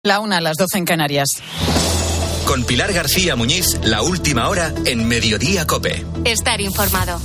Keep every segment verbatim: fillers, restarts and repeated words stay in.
La una a las doce en Canarias. Con Pilar García Muñiz, la última hora en Mediodía COPE. Estar informado.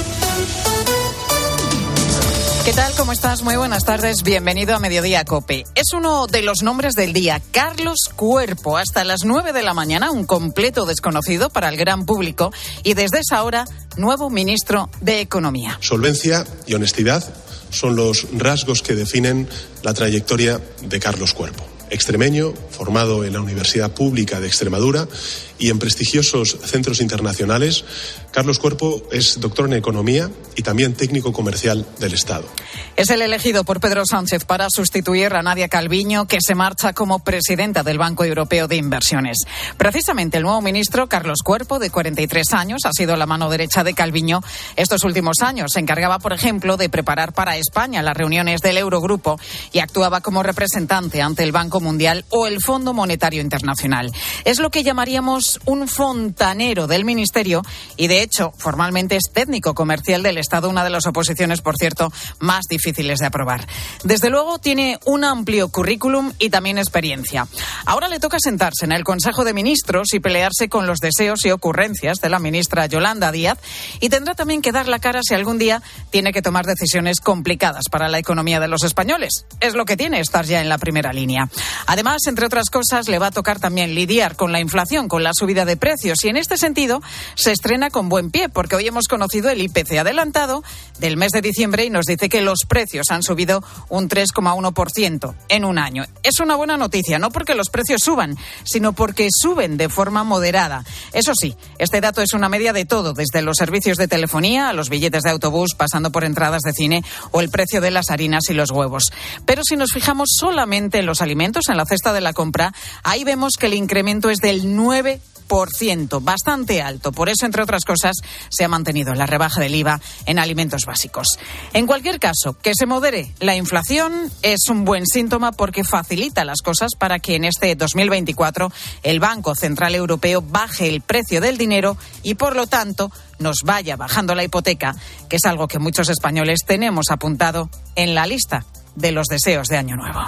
¿Qué tal? ¿Cómo estás? Muy buenas tardes. Bienvenido a Mediodía COPE. Es uno de los nombres del día, Carlos Cuerpo. Hasta las nueve de la mañana, un completo desconocido para el gran público. Y desde esa hora, nuevo ministro de Economía. Solvencia y honestidad son los rasgos que definen la trayectoria de Carlos Cuerpo. Extremeño, formado en la Universidad Pública de Extremadura y en prestigiosos centros internacionales, Carlos Cuerpo es doctor en Economía y también técnico comercial del Estado. Es el elegido por Pedro Sánchez para sustituir a Nadia Calviño, que se marcha como presidenta del Banco Europeo de Inversiones. Precisamente el nuevo ministro, Carlos Cuerpo, de cuarenta y tres años, ha sido la mano derecha de Calviño estos últimos años. Se encargaba, por ejemplo, de preparar para España las reuniones del Eurogrupo y actuaba como representante ante el Banco Mundial o el Fondo Monetario Internacional. Es lo que llamaríamos un fontanero del ministerio y, de hecho, formalmente es técnico comercial del Estado, una de las oposiciones, por cierto, más difíciles de aprobar. Desde luego tiene un amplio currículum y también experiencia. Ahora le toca sentarse en el Consejo de Ministros y pelearse con los deseos y ocurrencias de la ministra Yolanda Díaz, y tendrá también que dar la cara si algún día tiene que tomar decisiones complicadas para la economía de los españoles. Es lo que tiene estar ya en la primera línea. Además, entre otras cosas, le va a tocar también lidiar con la inflación, con la subida de precios, y en este sentido se estrena con buen pie, porque hoy hemos conocido el I P C adelantado del mes de diciembre y nos dice que los precios han subido un tres coma uno por ciento en un año. Es una buena noticia, no porque los precios suban, sino porque suben de forma moderada. Eso sí, este dato es una media de todo, desde los servicios de telefonía a los billetes de autobús, pasando por entradas de cine o el precio de las harinas y los huevos. Pero si nos fijamos solamente en los alimentos, en la cesta de la compra, ahí vemos que el incremento es del nueve por ciento, bastante alto. Por eso, entre otras cosas, se ha mantenido la rebaja del I V A en alimentos básicos. En cualquier caso, que se modere la inflación es un buen síntoma, porque facilita las cosas para que en este dos mil veinticuatro el Banco Central Europeo baje el precio del dinero y, por lo tanto, nos vaya bajando la hipoteca, que es algo que muchos españoles tenemos apuntado en la lista de los deseos de Año Nuevo.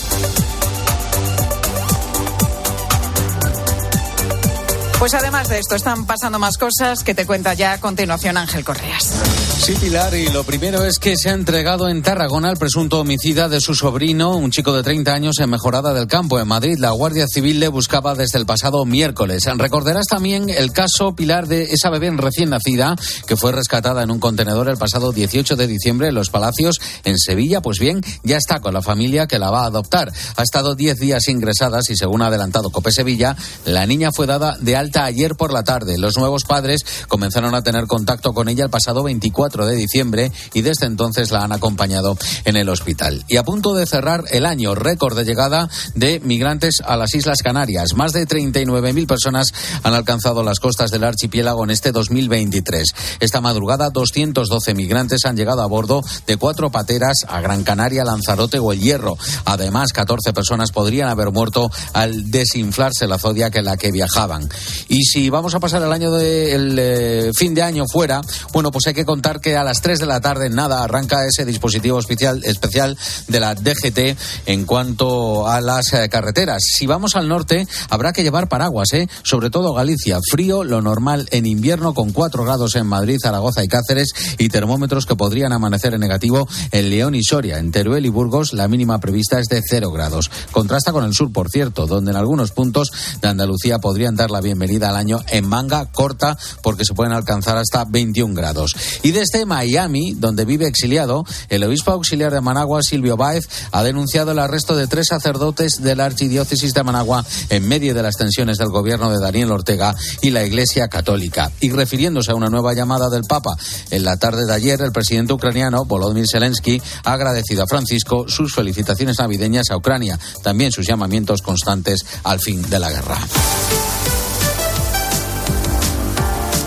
Pues además de esto, están pasando más cosas que te cuenta ya a continuación Ángel Correas. Sí, Pilar, y lo primero es que se ha entregado en Tarragona el presunto homicida de su sobrino, un chico de treinta años, en Mejorada del Campo, en Madrid. La Guardia Civil le buscaba desde el pasado miércoles. Recordarás también el caso, Pilar, de esa bebé recién nacida que fue rescatada en un contenedor el pasado dieciocho de diciembre en Los Palacios, en Sevilla. Pues bien, ya está con la familia que la va a adoptar. Ha estado diez días ingresada y, según ha adelantado COPE Sevilla, la niña fue dada de alta ayer por la tarde. Los nuevos padres comenzaron a tener contacto con ella el pasado veinticuatro de diciembre y desde entonces la han acompañado en el hospital. Y a punto de cerrar el año, récord de llegada de migrantes a las Islas Canarias. Más de treinta y nueve mil personas han alcanzado las costas del archipiélago en este dos mil veintitrés. Esta madrugada, doscientos doce migrantes han llegado a bordo de cuatro pateras a Gran Canaria, Lanzarote o El Hierro. Además, catorce personas podrían haber muerto al desinflarse la Zodiac en la que viajaban. Y si vamos a pasar el año de, el eh, fin de año fuera, bueno, pues hay que contar que a las tres de la tarde, nada, arranca ese dispositivo especial, especial de la D G T en cuanto a las eh, carreteras. Si vamos al norte, habrá que llevar paraguas, ¿eh? Sobre todo Galicia. Frío, lo normal en invierno, con cuatro grados en Madrid, Zaragoza y Cáceres, y termómetros que podrían amanecer en negativo en León y Soria. En Teruel y Burgos, la mínima prevista es de cero grados. Contrasta con el sur, por cierto, donde en algunos puntos de Andalucía podrían dar la bienvenida al año en manga corta, porque se pueden alcanzar hasta veintiún grados. Y desde Miami, donde vive exiliado, el obispo auxiliar de Managua, Silvio Báez, ha denunciado el arresto de tres sacerdotes de la archidiócesis de Managua en medio de las tensiones del gobierno de Daniel Ortega y la Iglesia Católica. Y refiriéndose a una nueva llamada del Papa en la tarde de ayer, el presidente ucraniano, Volodymyr Zelensky, ha agradecido a Francisco sus felicitaciones navideñas a Ucrania, también sus llamamientos constantes al fin de la guerra.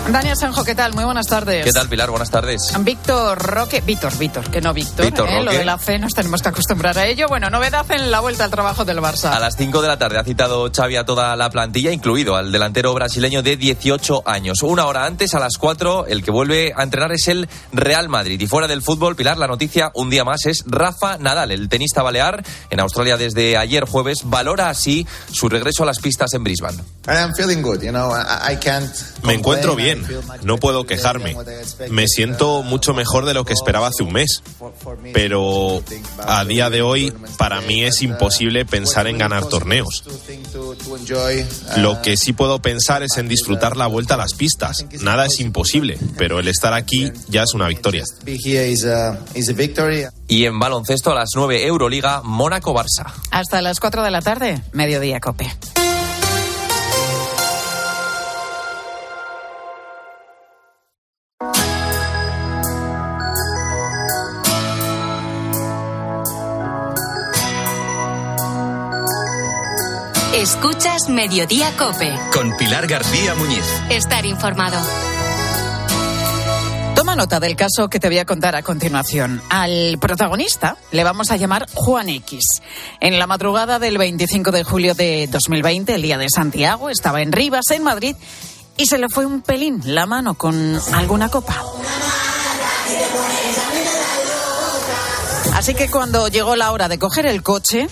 Dani Asenjo, ¿qué tal? Muy buenas tardes. ¿Qué tal, Pilar? Buenas tardes. Víctor Roque, Víctor, Víctor, que no Víctor, Víctor ¿eh? Roque. Lo de la fe nos tenemos que acostumbrar a ello. Bueno, novedad en la vuelta al trabajo del Barça. A las cinco de la tarde ha citado Xavi a toda la plantilla, incluido al delantero brasileño de dieciocho años. Una hora antes, a las cuatro, el que vuelve a entrenar es el Real Madrid. Y fuera del fútbol, Pilar, la noticia un día más es Rafa Nadal, el tenista balear, en Australia desde ayer jueves, valora así su regreso a las pistas en Brisbane. Me encuentro bien, no puedo quejarme. Me siento mucho mejor de lo que esperaba hace un mes. Pero a día de hoy, para mí es imposible pensar en ganar torneos. Lo que sí puedo pensar es en disfrutar la vuelta a las pistas. Nada es imposible, pero el estar aquí ya es una victoria. Y en baloncesto a las nueve, Euroliga, Mónaco-Barça. Hasta las cuatro de la tarde, Mediodía Cope. Escuchas Mediodía Cope. Con Pilar García Muñiz. Estar informado. Toma nota del caso que te voy a contar a continuación. Al protagonista le vamos a llamar Juan X. En la madrugada del veinticinco de julio de dos mil veinte, el día de Santiago, estaba en Rivas, en Madrid, y se le fue un pelín la mano con alguna copa. Así que cuando llegó la hora de coger el coche,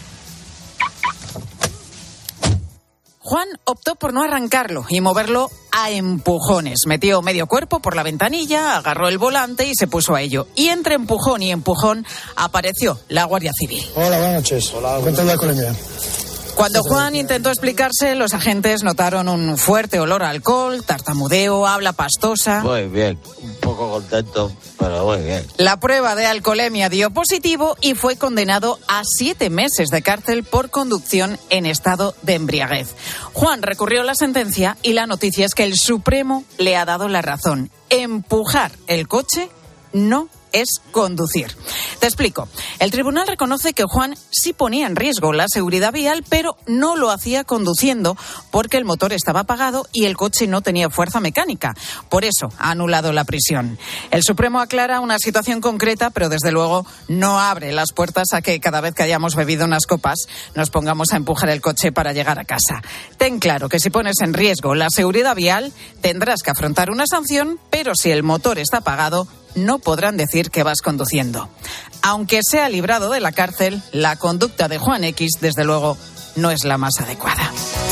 Juan optó por no arrancarlo y moverlo a empujones. Metió medio cuerpo por la ventanilla, agarró el volante y se puso a ello. Y entre empujón y empujón apareció la Guardia Civil. Hola, buenas noches. Hola, cuéntame la alcoholemia. Cuando Juan intentó explicarse, los agentes notaron un fuerte olor a alcohol, tartamudeo, habla pastosa. Muy bien, un poco contento, pero muy bien. La prueba de alcoholemia dio positivo y fue condenado a siete meses de cárcel por conducción en estado de embriaguez. Juan recurrió la sentencia y la noticia es que el Supremo le ha dado la razón. Empujar el coche no es conducir. Te explico. El tribunal reconoce que Juan sí ponía en riesgo la seguridad vial, pero no lo hacía conduciendo porque el motor estaba apagado y el coche no tenía fuerza mecánica. Por eso ha anulado la prisión. El Supremo aclara una situación concreta, pero desde luego no abre las puertas a que cada vez que hayamos bebido unas copas nos pongamos a empujar el coche para llegar a casa. Ten claro que si pones en riesgo la seguridad vial tendrás que afrontar una sanción, pero si el motor está apagado no podrán decir que vas conduciendo. Aunque sea librado de la cárcel, la conducta de Juan X, desde luego, no es la más adecuada.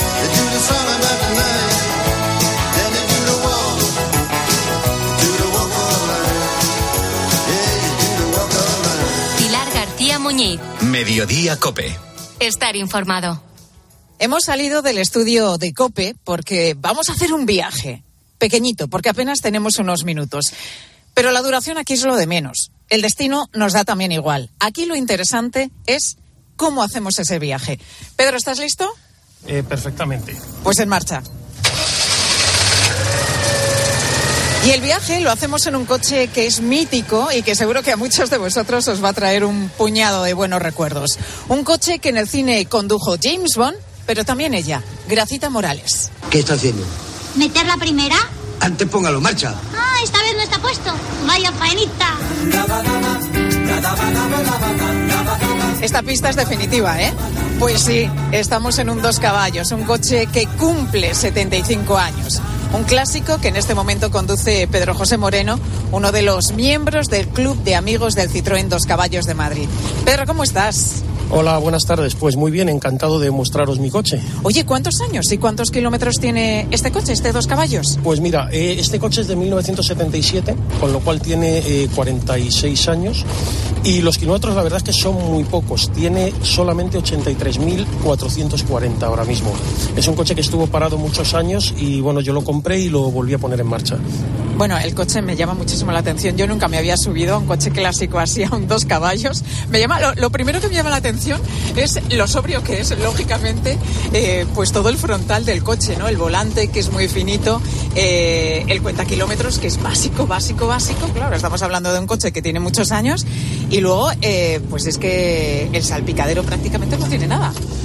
Pilar García Muñiz. Mediodía Cope. Estar informado. Hemos salido del estudio de COPE porque vamos a hacer un viaje pequeñito, porque apenas tenemos unos minutos. Pero la duración aquí es lo de menos. El destino nos da también igual. Aquí lo interesante es cómo hacemos ese viaje. Pedro, ¿estás listo? Eh, perfectamente. Pues en marcha. Y el viaje lo hacemos en un coche que es mítico y que seguro que a muchos de vosotros os va a traer un puñado de buenos recuerdos. Un coche que en el cine condujo James Bond, pero también ella, Gracita Morales. ¿Qué está haciendo? ¿Meter la primera? Antes póngalo en marcha. Ah, esta vez no está puesto. Vaya faenita. Esta pista es definitiva, ¿eh? Pues sí, estamos en un dos caballos, un coche que cumple setenta y cinco años. Un clásico que en este momento conduce Pedro José Moreno, uno de los miembros del Club de Amigos del Citroën Dos Caballos de Madrid. Pedro, ¿cómo estás? Hola, buenas tardes. Pues muy bien, encantado de mostraros mi coche. Oye, ¿cuántos años y cuántos kilómetros tiene este coche, este Dos Caballos? Pues mira, eh, este coche es de mil novecientos setenta y siete, con lo cual tiene eh, cuarenta y seis años. Y los kilómetros, la verdad es que son muy pocos. Tiene solamente ochenta y tres mil cuatrocientos cuarenta ahora mismo. Es un coche que estuvo parado muchos años y bueno, yo lo compré y lo volví a poner en marcha. Bueno, el coche me llama muchísimo la atención. Yo nunca me había subido a un coche clásico así, a un Dos Caballos. Me llama, lo, lo primero que me llama la atención es lo sobrio que es, lógicamente, eh, pues todo el frontal del coche, ¿no? El volante, que es muy finito, eh, el cuentakilómetros, que es básico, básico, básico. Claro, estamos hablando de un coche que tiene muchos años y luego, eh, pues es que el salpicadero prácticamente no tiene nada.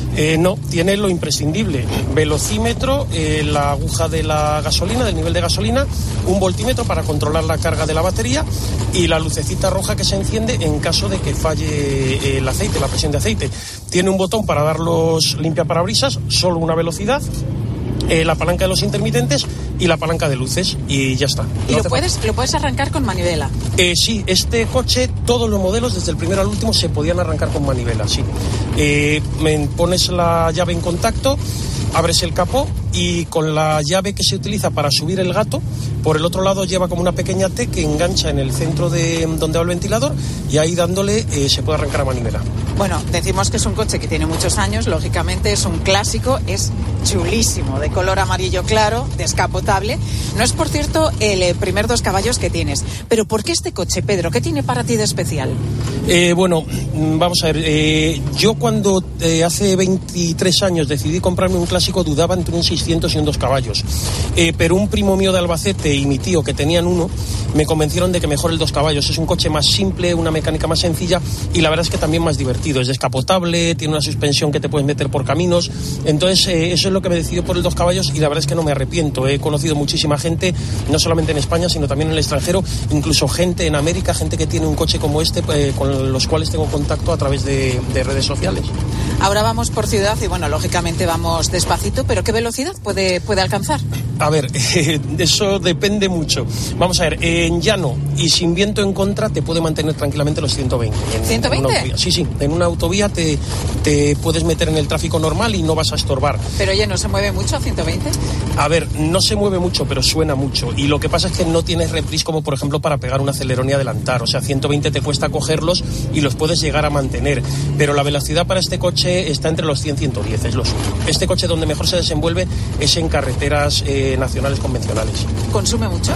Eh, no, tiene lo imprescindible: velocímetro, eh, la aguja de la gasolina, del nivel de gasolina, un voltímetro para controlar la carga de la batería y la lucecita roja que se enciende en caso de que falle eh, el aceite, la presión de aceite. Tiene un botón para dar los limpiaparabrisas, solo una velocidad, eh, la palanca de los intermitentes y la palanca de luces, y ya está. ¿Y ¿No lo puedes, lo puedes arrancar con manivela? Eh, sí, este coche, todos los modelos, desde el primero al último, se podían arrancar con manivela, sí. Eh, me pones la llave en contacto, abres el capó y con la llave que se utiliza para subir el gato, por el otro lado lleva como una pequeña T que engancha en el centro de donde va el ventilador, y ahí dándole eh, se puede arrancar a manivela. Bueno, decimos que es un coche que tiene muchos años, lógicamente es un clásico, es chulísimo, de color amarillo claro, descapotable. No es, por cierto, el eh, primer dos caballos que tienes. Pero ¿por qué este coche, Pedro? ¿Qué tiene para ti de especial? Eh, bueno, vamos a ver, eh, yo cuando eh, hace veintitrés años decidí comprarme un clásico, dudaba entre un seiscientos y un dos caballos. Eh, pero un primo mío de Albacete y mi tío, que tenían uno, me convencieron de que mejor el dos caballos. Es un coche más simple, una mecánica más sencilla y la verdad es que también más divertido. Es descapotable, tiene una suspensión que te puedes meter por caminos. Entonces, eh, eso es lo que me decidió por el dos caballos y la verdad es que no me arrepiento. He conocido muchísima gente, no solamente en España, sino también en el extranjero, incluso gente en América, gente que tiene un coche como este, eh, con los cuales tengo contacto a través de, de redes sociales. Ahora vamos por ciudad y, bueno, lógicamente vamos despacito, pero ¿qué velocidad puede, puede alcanzar? A ver, eh, eso depende mucho. Vamos a ver, en llano y sin viento en contra te puede mantener tranquilamente los ciento veinte. En, ¿ciento veinte? En una autovía. Sí, sí, en una autovía te, te puedes meter en el tráfico normal y no vas a estorbar. Pero oye, ¿no se mueve mucho a ciento veinte? A ver, no se mueve mucho, pero suena mucho. Y lo que pasa es que no tienes reprise como, por ejemplo, para pegar un acelerón y adelantar. O sea, ciento veinte te cuesta cogerlos y los puedes llegar a mantener. Pero la velocidad para este coche está entre los cien y ciento diez, es lo suyo. Este coche donde mejor se desenvuelve es en carreteras eh, nacionales convencionales. ¿Consume mucho?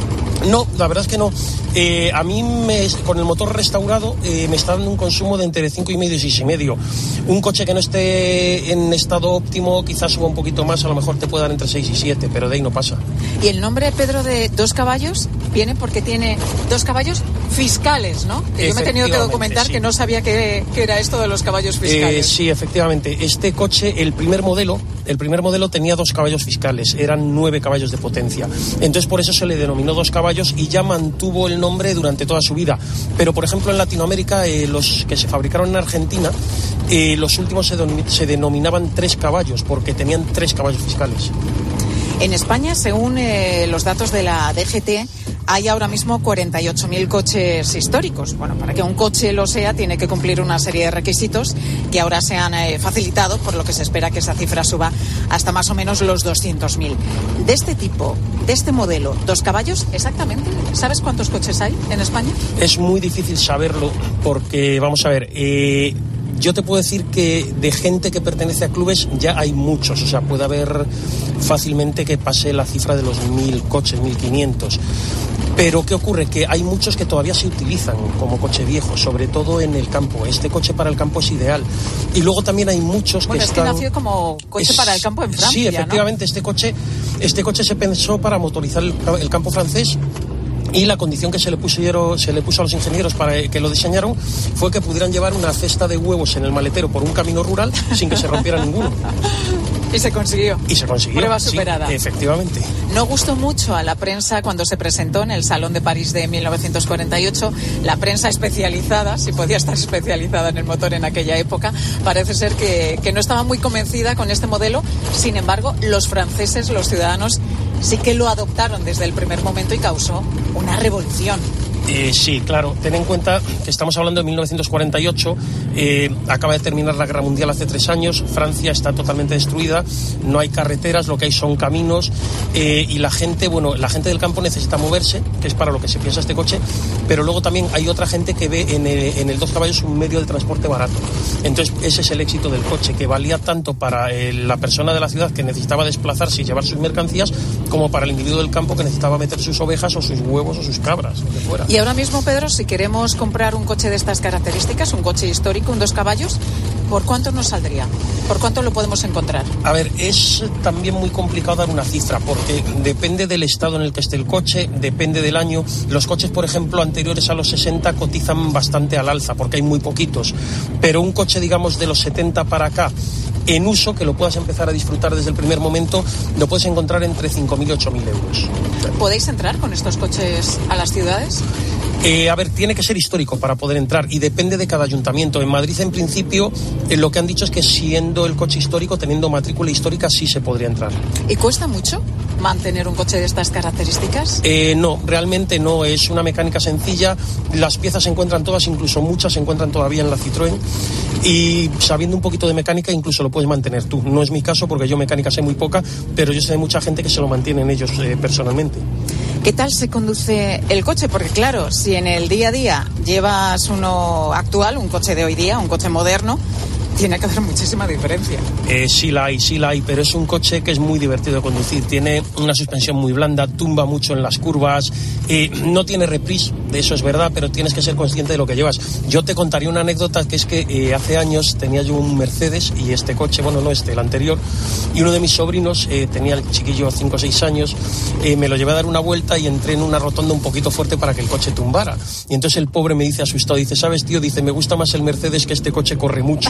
No, la verdad es que no. Eh, a mí, me, con el motor restaurado, eh, me está dando un consumo de entre cinco y medio y seis y medio. Un coche que no esté en estado óptimo quizás suba un poquito más, a lo mejor te puede dar entre seis y siete, pero de ahí no pasa. Y el nombre, Pedro, de dos caballos viene porque tiene dos caballos fiscales, ¿no? Que yo me he tenido que documentar, sí, que no sabía que, que era esto de los caballos fiscales. Eh, sí, efectivamente. Este coche, el primer modelo, el primer modelo tenía dos caballos fiscales, eran nueve caballos de potencia. Entonces por eso se le denominó dos caballos y ya mantuvo el nombre durante toda su vida. Pero por ejemplo en Latinoamérica, eh, los que se fabricaron en Argentina, eh, los últimos se, denom- se denominaban tres caballos porque tenían tres caballos fiscales. En España, según eh, los datos de la D G T, hay ahora mismo cuarenta y ocho mil coches históricos. Bueno, para que un coche lo sea, tiene que cumplir una serie de requisitos que ahora se han eh, facilitado, por lo que se espera que esa cifra suba hasta más o menos los doscientos mil. De este tipo, de este modelo, dos caballos, exactamente, ¿sabes cuántos coches hay en España? Es muy difícil saberlo porque, vamos a ver, eh, yo te puedo decir que de gente que pertenece a clubes ya hay muchos. O sea, puede haber fácilmente que pase la cifra de los mil coches, mil quinientos. Pero ¿qué ocurre? Que hay muchos que todavía se utilizan como coche viejo, sobre todo en el campo. Este coche para el campo es ideal. Y luego también hay muchos bueno, que es están... que nació como coche es... para el campo en Francia, Sí, efectivamente, ¿no? este coche, este coche se pensó para motorizar el, el campo francés. Y la condición que se le, pusieron, se le puso a los ingenieros para que lo diseñaron fue que pudieran llevar una cesta de huevos en el maletero por un camino rural sin que se rompiera ninguno. Y se consiguió. Y se consiguió. Prueba superada. Sí, efectivamente. No gustó mucho a la prensa cuando se presentó en el Salón de París de mil novecientos cuarenta y ocho. La prensa especializada, si podía estar especializada en el motor en aquella época, parece ser que, que no estaba muy convencida con este modelo. Sin embargo, los franceses, los ciudadanos, sí que lo adoptaron desde el primer momento y causó una revolución. Eh, sí, claro. Ten en cuenta que estamos hablando de mil novecientos cuarenta y ocho. Eh, acaba de terminar la Guerra Mundial hace tres años. Francia está totalmente destruida. No hay carreteras, lo que hay son caminos. Eh, y la gente, bueno, la gente del campo necesita moverse, que es para lo que se piensa este coche. Pero luego también hay otra gente que ve en el, en el dos caballos un medio de transporte barato. Entonces, ese es el éxito del coche, que valía tanto para eh, la persona de la ciudad que necesitaba desplazarse y llevar sus mercancías, como para el individuo del campo que necesitaba meter sus ovejas o sus huevos o sus cabras, lo que fuera. Y ahora mismo, Pedro, si queremos comprar un coche de estas características, un coche histórico, un dos caballos, ¿por cuánto nos saldría? ¿Por cuánto lo podemos encontrar? A ver, es también muy complicado dar una cifra, porque depende del estado en el que esté el coche, depende del año. Los coches, por ejemplo, anteriores a los sesenta cotizan bastante al alza, porque hay muy poquitos. Pero un coche, digamos, de los setenta para acá, en uso, que lo puedas empezar a disfrutar desde el primer momento, lo puedes encontrar entre cinco mil y ocho mil euros. ¿Podéis entrar con estos coches a las ciudades? Eh, a ver, tiene que ser histórico para poder entrar y depende de cada ayuntamiento. En Madrid, en principio, eh, lo que han dicho es que siendo el coche histórico, teniendo matrícula histórica, sí se podría entrar. ¿Y cuesta mucho mantener un coche de estas características? Eh, no, realmente no. Es una mecánica sencilla. Las piezas se encuentran todas, incluso muchas se encuentran todavía en la Citroën. Y sabiendo un poquito de mecánica, incluso lo puedes mantener tú. No es mi caso porque yo mecánica sé muy poca, pero yo sé de mucha gente que se lo mantienen ellos eh, personalmente. ¿Qué tal se conduce el coche? Porque claro, si en el día a día llevas uno actual, un coche de hoy día, un coche moderno, tiene que haber muchísima diferencia. Eh, sí la hay, sí la hay, pero es un coche que es muy divertido de conducir. Tiene una suspensión muy blanda, tumba mucho en las curvas, eh, no tiene reprise, de eso es verdad, pero tienes que ser consciente de lo que llevas. Yo te contaría una anécdota, que es que eh, hace años tenía yo un Mercedes y este coche, bueno, no este, el anterior, y uno de mis sobrinos, eh, tenía el chiquillo cinco o seis años, eh, me lo llevé a dar una vuelta y entré en una rotonda un poquito fuerte para que el coche tumbara. Y entonces el pobre me dice asustado, dice, ¿sabes, tío? Dice, me gusta más el Mercedes, que este coche corre mucho.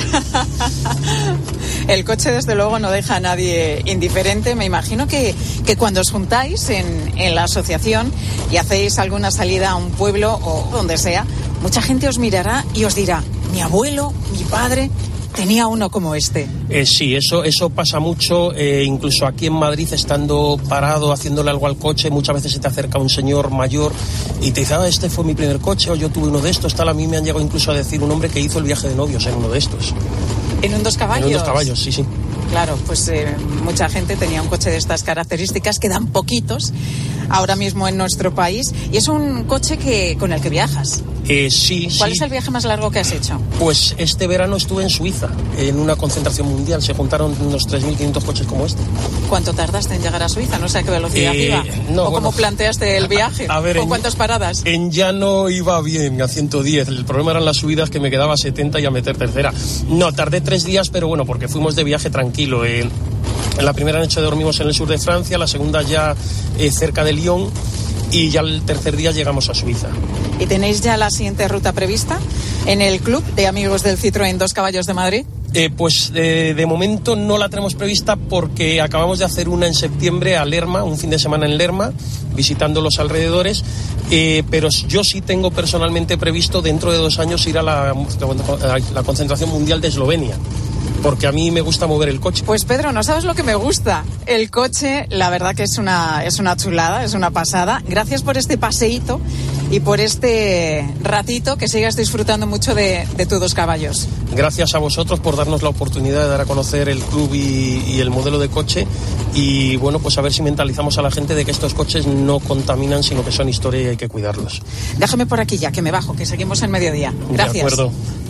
El coche, desde luego, no deja a nadie indiferente. Me imagino que, que cuando os juntáis en, en la asociación y hacéis alguna salida a un pueblo o donde sea, mucha gente os mirará y os dirá, mi abuelo, mi padre tenía uno como este. Eh, sí, eso, eso pasa mucho, eh, incluso aquí en Madrid, estando parado, haciéndole algo al coche, muchas veces se te acerca un señor mayor y te dice, ah, este fue mi primer coche, o yo tuve uno de estos, tal. A mí me han llegado incluso a decir un hombre que hizo el viaje de novios en uno de estos. ¿En un dos caballos? En un dos caballos, sí, sí. Claro, pues eh, mucha gente tenía un coche de estas características, quedan poquitos ahora mismo en nuestro país, y es un coche que con el que viajas. Eh, sí, ¿Cuál sí. es el viaje más largo que has hecho? Pues este verano estuve en Suiza, en una concentración mundial. Se juntaron unos tres mil quinientos coches como este. ¿Cuánto tardaste en llegar a Suiza? No sé a qué velocidad eh, iba. No, ¿O bueno, cómo planteaste el viaje? A, a ver, ¿Con en, cuántas paradas? En llano iba bien, a ciento diez. El problema eran las subidas, que me quedaba a setenta y a meter tercera. No, tardé tres días, pero bueno, porque fuimos de viaje tranquilo. Eh, en la primera noche dormimos en el sur de Francia, la segunda ya eh, cerca de Lyon, y ya el tercer día llegamos a Suiza. ¿Y tenéis ya la siguiente ruta prevista en el Club de Amigos del Citroën Dos Caballos de Madrid? Eh, pues eh, de momento no la tenemos prevista porque acabamos de hacer una en septiembre a Lerma, un fin de semana en Lerma, visitando los alrededores, eh, pero yo sí tengo personalmente previsto dentro de dos años ir a la, a la concentración mundial de Eslovenia, porque a mí me gusta mover el coche. Pues Pedro, no sabes lo que me gusta. El coche, la verdad que es una, es una chulada, es una pasada. Gracias por este paseíto y por este ratito, que sigas disfrutando mucho de, de tus dos caballos. Gracias a vosotros por darnos la oportunidad de dar a conocer el club y, y el modelo de coche, y bueno, pues a ver si mentalizamos a la gente de que estos coches no contaminan, sino que son historia y hay que cuidarlos. Déjame por aquí ya, que me bajo, que seguimos en mediodía. Gracias. De acuerdo.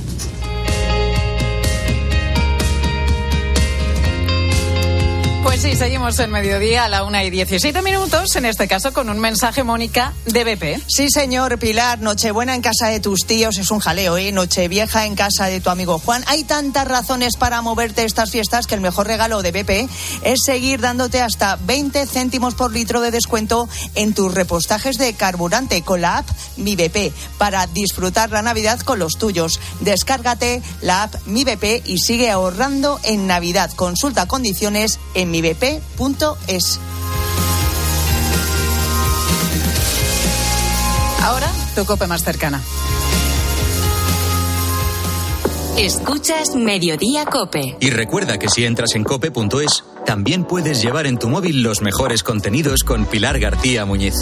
Pues sí, seguimos en mediodía a la una y diecisiete minutos, en este caso con un mensaje, Mónica, de B P. Sí, señor, Pilar, Nochebuena en casa de tus tíos es un jaleo, ¿eh? Nochevieja en casa de tu amigo Juan. Hay tantas razones para moverte estas fiestas que el mejor regalo de B P es seguir dándote hasta veinte céntimos por litro de descuento en tus repostajes de carburante con la app Mi B P para disfrutar la Navidad con los tuyos. Descárgate la app Mi B P y sigue ahorrando en Navidad. Consulta condiciones en mi b p punto es. Ahora, tu COPE más cercana. Escuchas Mediodía COPE. Y recuerda que si entras en cope punto es, también puedes llevar en tu móvil los mejores contenidos con Pilar García Muñiz.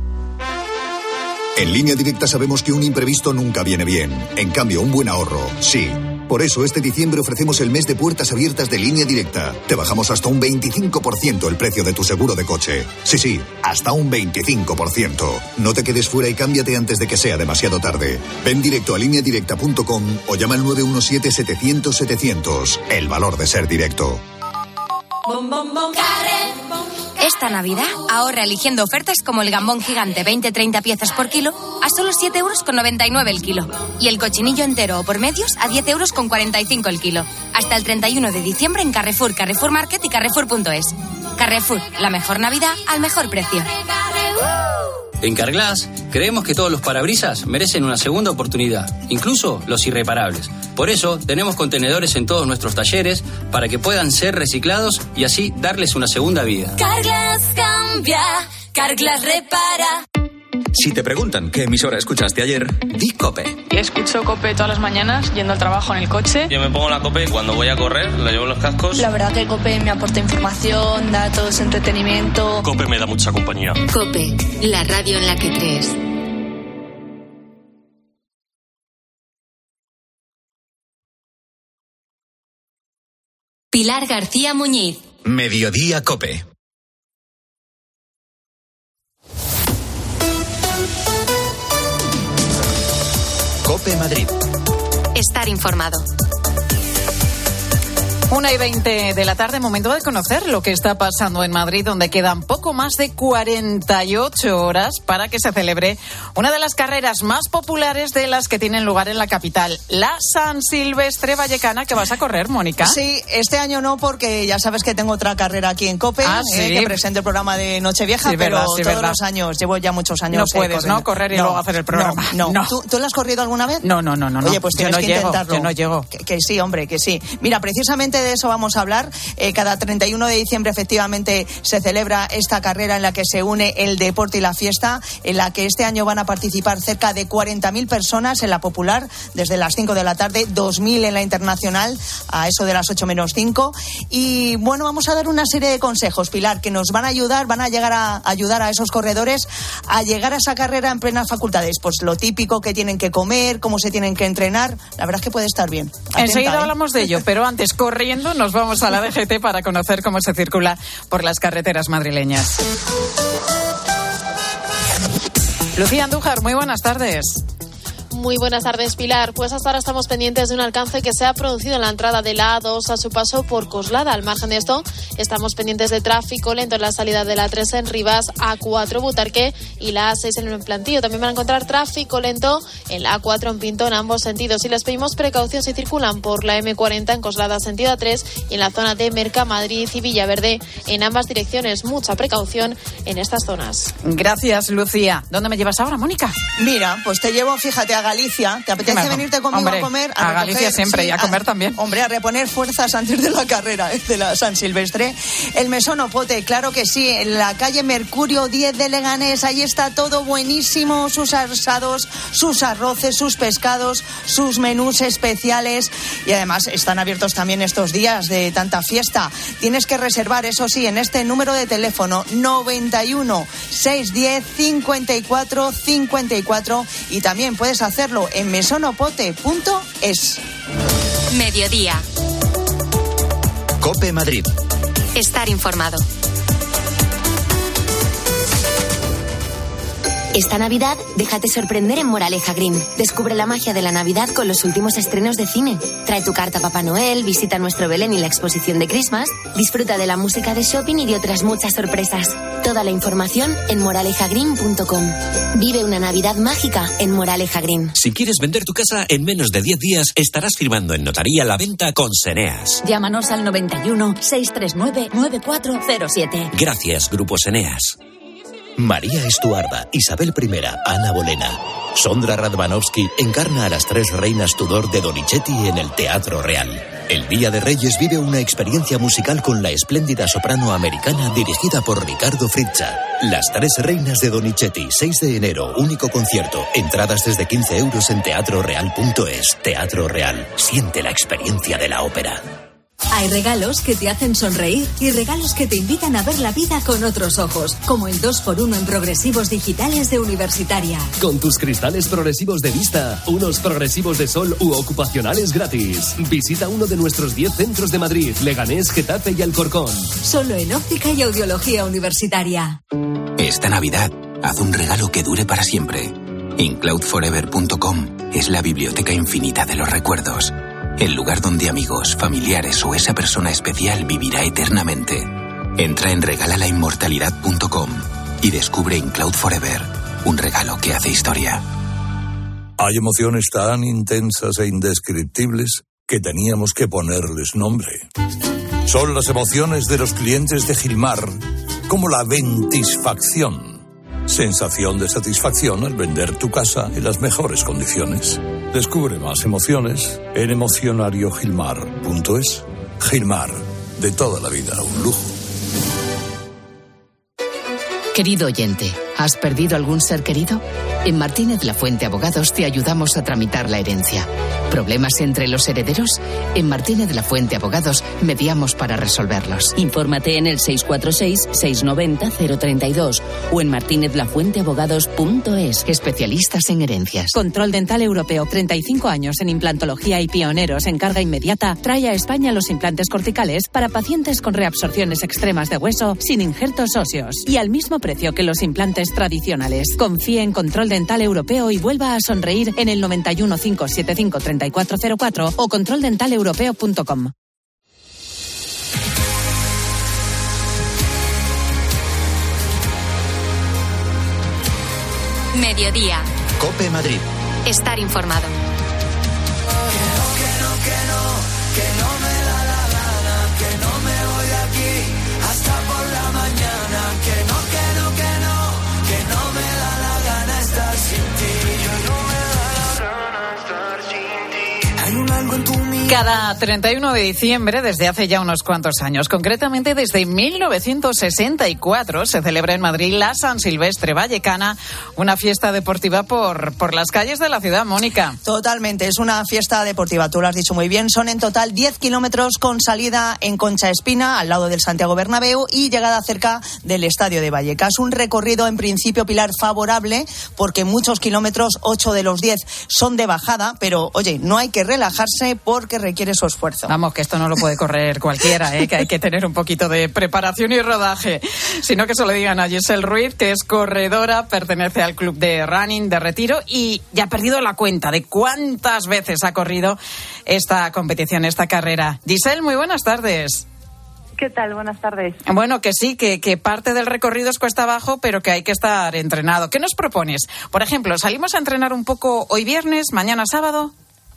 En Línea Directa sabemos que un imprevisto nunca viene bien. En cambio, un buen ahorro, sí. Por eso, este diciembre ofrecemos el mes de puertas abiertas de Línea Directa. Te bajamos hasta un veinticinco por ciento el precio de tu seguro de coche. Sí, sí, hasta un veinticinco por ciento. No te quedes fuera y cámbiate antes de que sea demasiado tarde. Ven directo a línea directa punto com o llama al nueve uno siete, setecientos, setecientos. El valor de ser directo. Bom, bom, bom. Esta Navidad ahorra eligiendo ofertas como el gambón gigante veinte treinta piezas por kilo a solo siete euros con noventa y nueve el kilo y el cochinillo entero o por medios a diez euros con cuarenta y cinco el kilo. Hasta el treinta y uno de diciembre en Carrefour, Carrefour Market y Carrefour punto es. Carrefour, la mejor Navidad al mejor precio. En Carglass creemos que todos los parabrisas merecen una segunda oportunidad, incluso los irreparables. Por eso tenemos contenedores en todos nuestros talleres para que puedan ser reciclados y así darles una segunda vida. Carglass cambia, Carglass repara. Si te preguntan qué emisora escuchaste ayer, di COPE. Escucho COPE todas las mañanas yendo al trabajo en el coche. Yo me pongo la COPE cuando voy a correr, la llevo en los cascos. La verdad que COPE me aporta información, datos, entretenimiento. COPE me da mucha compañía. COPE, la radio en la que crees. Pilar García Muñiz. Mediodía COPE. COPE Madrid. Estar informado. Una y veinte de la tarde, momento de conocer lo que está pasando en Madrid, donde quedan poco más de cuarenta y ocho horas para que se celebre una de las carreras más populares de las que tienen lugar en la capital, la San Silvestre Vallecana, que vas a correr, Mónica. Sí, este año no, porque ya sabes que tengo otra carrera aquí en COPE, ah, eh, ¿sí? que presento el programa de Nochevieja, sí, pero verdad, sí, todos verdad. los años, llevo ya muchos años. No eh, puedes, corriendo. ¿no? Correr y no, luego hacer el programa. No, no. no. ¿Tú, ¿Tú lo has corrido alguna vez? No, no, no, no. Oye, pues yo tienes no que llego, intentarlo. Yo no llego. Que, que sí, hombre, que sí. Mira, precisamente de eso vamos a hablar. Eh, cada treinta y uno de diciembre, efectivamente, se celebra esta carrera en la que se une el deporte y la fiesta, en la que este año van a participar cerca de cuarenta mil personas en la popular, desde las cinco de la tarde, dos mil en la internacional, a eso de las ocho menos cinco. Y bueno, vamos a dar una serie de consejos, Pilar, que nos van a ayudar, van a llegar a ayudar a esos corredores a llegar a esa carrera en plenas facultades. Pues lo típico que tienen que comer, cómo se tienen que entrenar. La verdad es que puede estar bien. Atenta, Enseguida ¿eh? hablamos de ello, pero antes, corriendo, nos vamos a la D G T para conocer cómo se circula por las carreteras madrileñas. Lucía Andújar, muy buenas tardes. Muy buenas tardes, Pilar. Pues hasta ahora estamos pendientes de un alcance que se ha producido en la entrada de la A dos a su paso por Coslada. Al margen de esto, estamos pendientes de tráfico lento en la salida de la A tres en Rivas, A cuatro Butarque y la A seis en el Plantío. También van a encontrar tráfico lento en la A cuatro en Pinto en ambos sentidos. Y les pedimos precaución si circulan por la M cuarenta en Coslada sentido A tres y en la zona de Mercamadrid y Villaverde en ambas direcciones. Mucha precaución en estas zonas. Gracias, Lucía. ¿Dónde me llevas ahora, Mónica? Mira, pues te llevo, fíjate, a Galicia. ¿Te apetece venirte conmigo hombre, a comer? A, a Galicia recoger, siempre, sí, y a comer a, también. Hombre, a reponer fuerzas antes de la carrera, ¿eh? De la San Silvestre. El Mesón Opote, claro que sí, en la calle Mercurio diez de Leganés. Ahí está todo buenísimo, sus asados, sus arroces, sus pescados, sus menús especiales. Y además están abiertos también estos días de tanta fiesta. Tienes que reservar, eso sí, en este número de teléfono noventa y uno, seiscientos diez, cincuenta y cuatro cincuenta y cuatro, y también puedes hacerlo en mesonopote punto es. Mediodía. COPE Madrid. Estar informado. Esta Navidad, déjate sorprender en Moraleja Green. Descubre la magia de la Navidad con los últimos estrenos de cine. Trae tu carta a Papá Noel, visita nuestro Belén y la exposición de Christmas, disfruta de la música de shopping y de otras muchas sorpresas. Toda la información en moraleja green punto com. Vive una Navidad mágica en Moraleja Green. Si quieres vender tu casa, en menos de diez días estarás firmando en notaría la venta con Seneas. Llámanos al noventa y uno, seiscientos treinta y nueve, noventa y cuatro cero siete. Gracias, Grupo Seneas. María Estuarda, Isabel primera, Ana Bolena. Sondra Radvanovsky encarna a las tres reinas Tudor de Donizetti en el Teatro Real. El Día de Reyes vive una experiencia musical con la espléndida soprano americana dirigida por Ricardo Frizza. Las tres reinas de Donizetti, seis de enero, único concierto. Entradas desde quince euros en teatro real punto es. Teatro Real, siente la experiencia de la ópera. Hay regalos que te hacen sonreír y regalos que te invitan a ver la vida con otros ojos, como el dos por uno en progresivos digitales de Universitaria. Con tus cristales progresivos de vista, unos progresivos de sol u ocupacionales gratis. Visita uno de nuestros diez centros de Madrid, Leganés, Getafe y Alcorcón. Solo en óptica y audiología Universitaria. Esta Navidad, haz un regalo que dure para siempre. incloud forever punto com es la biblioteca infinita de los recuerdos. El lugar donde amigos, familiares o esa persona especial vivirá eternamente. Entra en regala la inmortalidad punto com y descubre incloud forever, un regalo que hace historia. Hay emociones tan intensas e indescriptibles que teníamos que ponerles nombre. Son las emociones de los clientes de Gilmar, como la ventisfacción, Sensación de satisfacción al vender tu casa en las mejores condiciones. Descubre más emociones en emocionario gilmar punto es. Gilmar, de toda la vida, un lujo. Querido oyente, ¿has perdido algún ser querido? En Martínez La Fuente Abogados te ayudamos a tramitar la herencia. ¿Problemas entre los herederos? En Martínez La Fuente Abogados mediamos para resolverlos. Infórmate en el seis cuatro seis, seis nueve cero, cero tres dos o en martínez la fuente abogados punto es. Especialistas en herencias. Control Dental Europeo, treinta y cinco años en implantología y pioneros en carga inmediata, trae a España los implantes corticales para pacientes con reabsorciones extremas de hueso sin injertos óseos y al mismo precio que los implantes tradicionales. Confíe en Control Dental Europeo y vuelva a sonreír en el noventa y uno, cinco setenta y cinco, treinta y cuatro cero cuatro o control dental europeo punto com. Mediodía. COPE Madrid. Estar informado. Cada treinta y uno de diciembre, desde hace ya unos cuantos años, concretamente desde mil novecientos sesenta y cuatro, se celebra en Madrid la San Silvestre Vallecana, una fiesta deportiva por, por las calles de la ciudad, Mónica. Totalmente, es una fiesta deportiva, tú lo has dicho muy bien. Son en total diez kilómetros con salida en Concha Espina, al lado del Santiago Bernabéu, y llegada cerca del Estadio de Vallecas. Un recorrido, en principio, Pilar, favorable, porque muchos kilómetros, ocho de los diez, son de bajada, pero, oye, no hay que relajarse porque requiere su esfuerzo. Vamos, que esto no lo puede correr cualquiera, ¿eh? Que hay que tener un poquito de preparación y rodaje. Sino que se lo digan a Giselle Ruiz, que es corredora, pertenece al club de running de Retiro y ya ha perdido la cuenta de cuántas veces ha corrido esta competición, esta carrera. Giselle, muy buenas tardes. ¿Qué tal? Buenas tardes. Bueno, que sí, que, que parte del recorrido es cuesta abajo, pero que hay que estar entrenado. ¿Qué nos propones? Por ejemplo, ¿salimos a entrenar un poco hoy viernes, mañana sábado?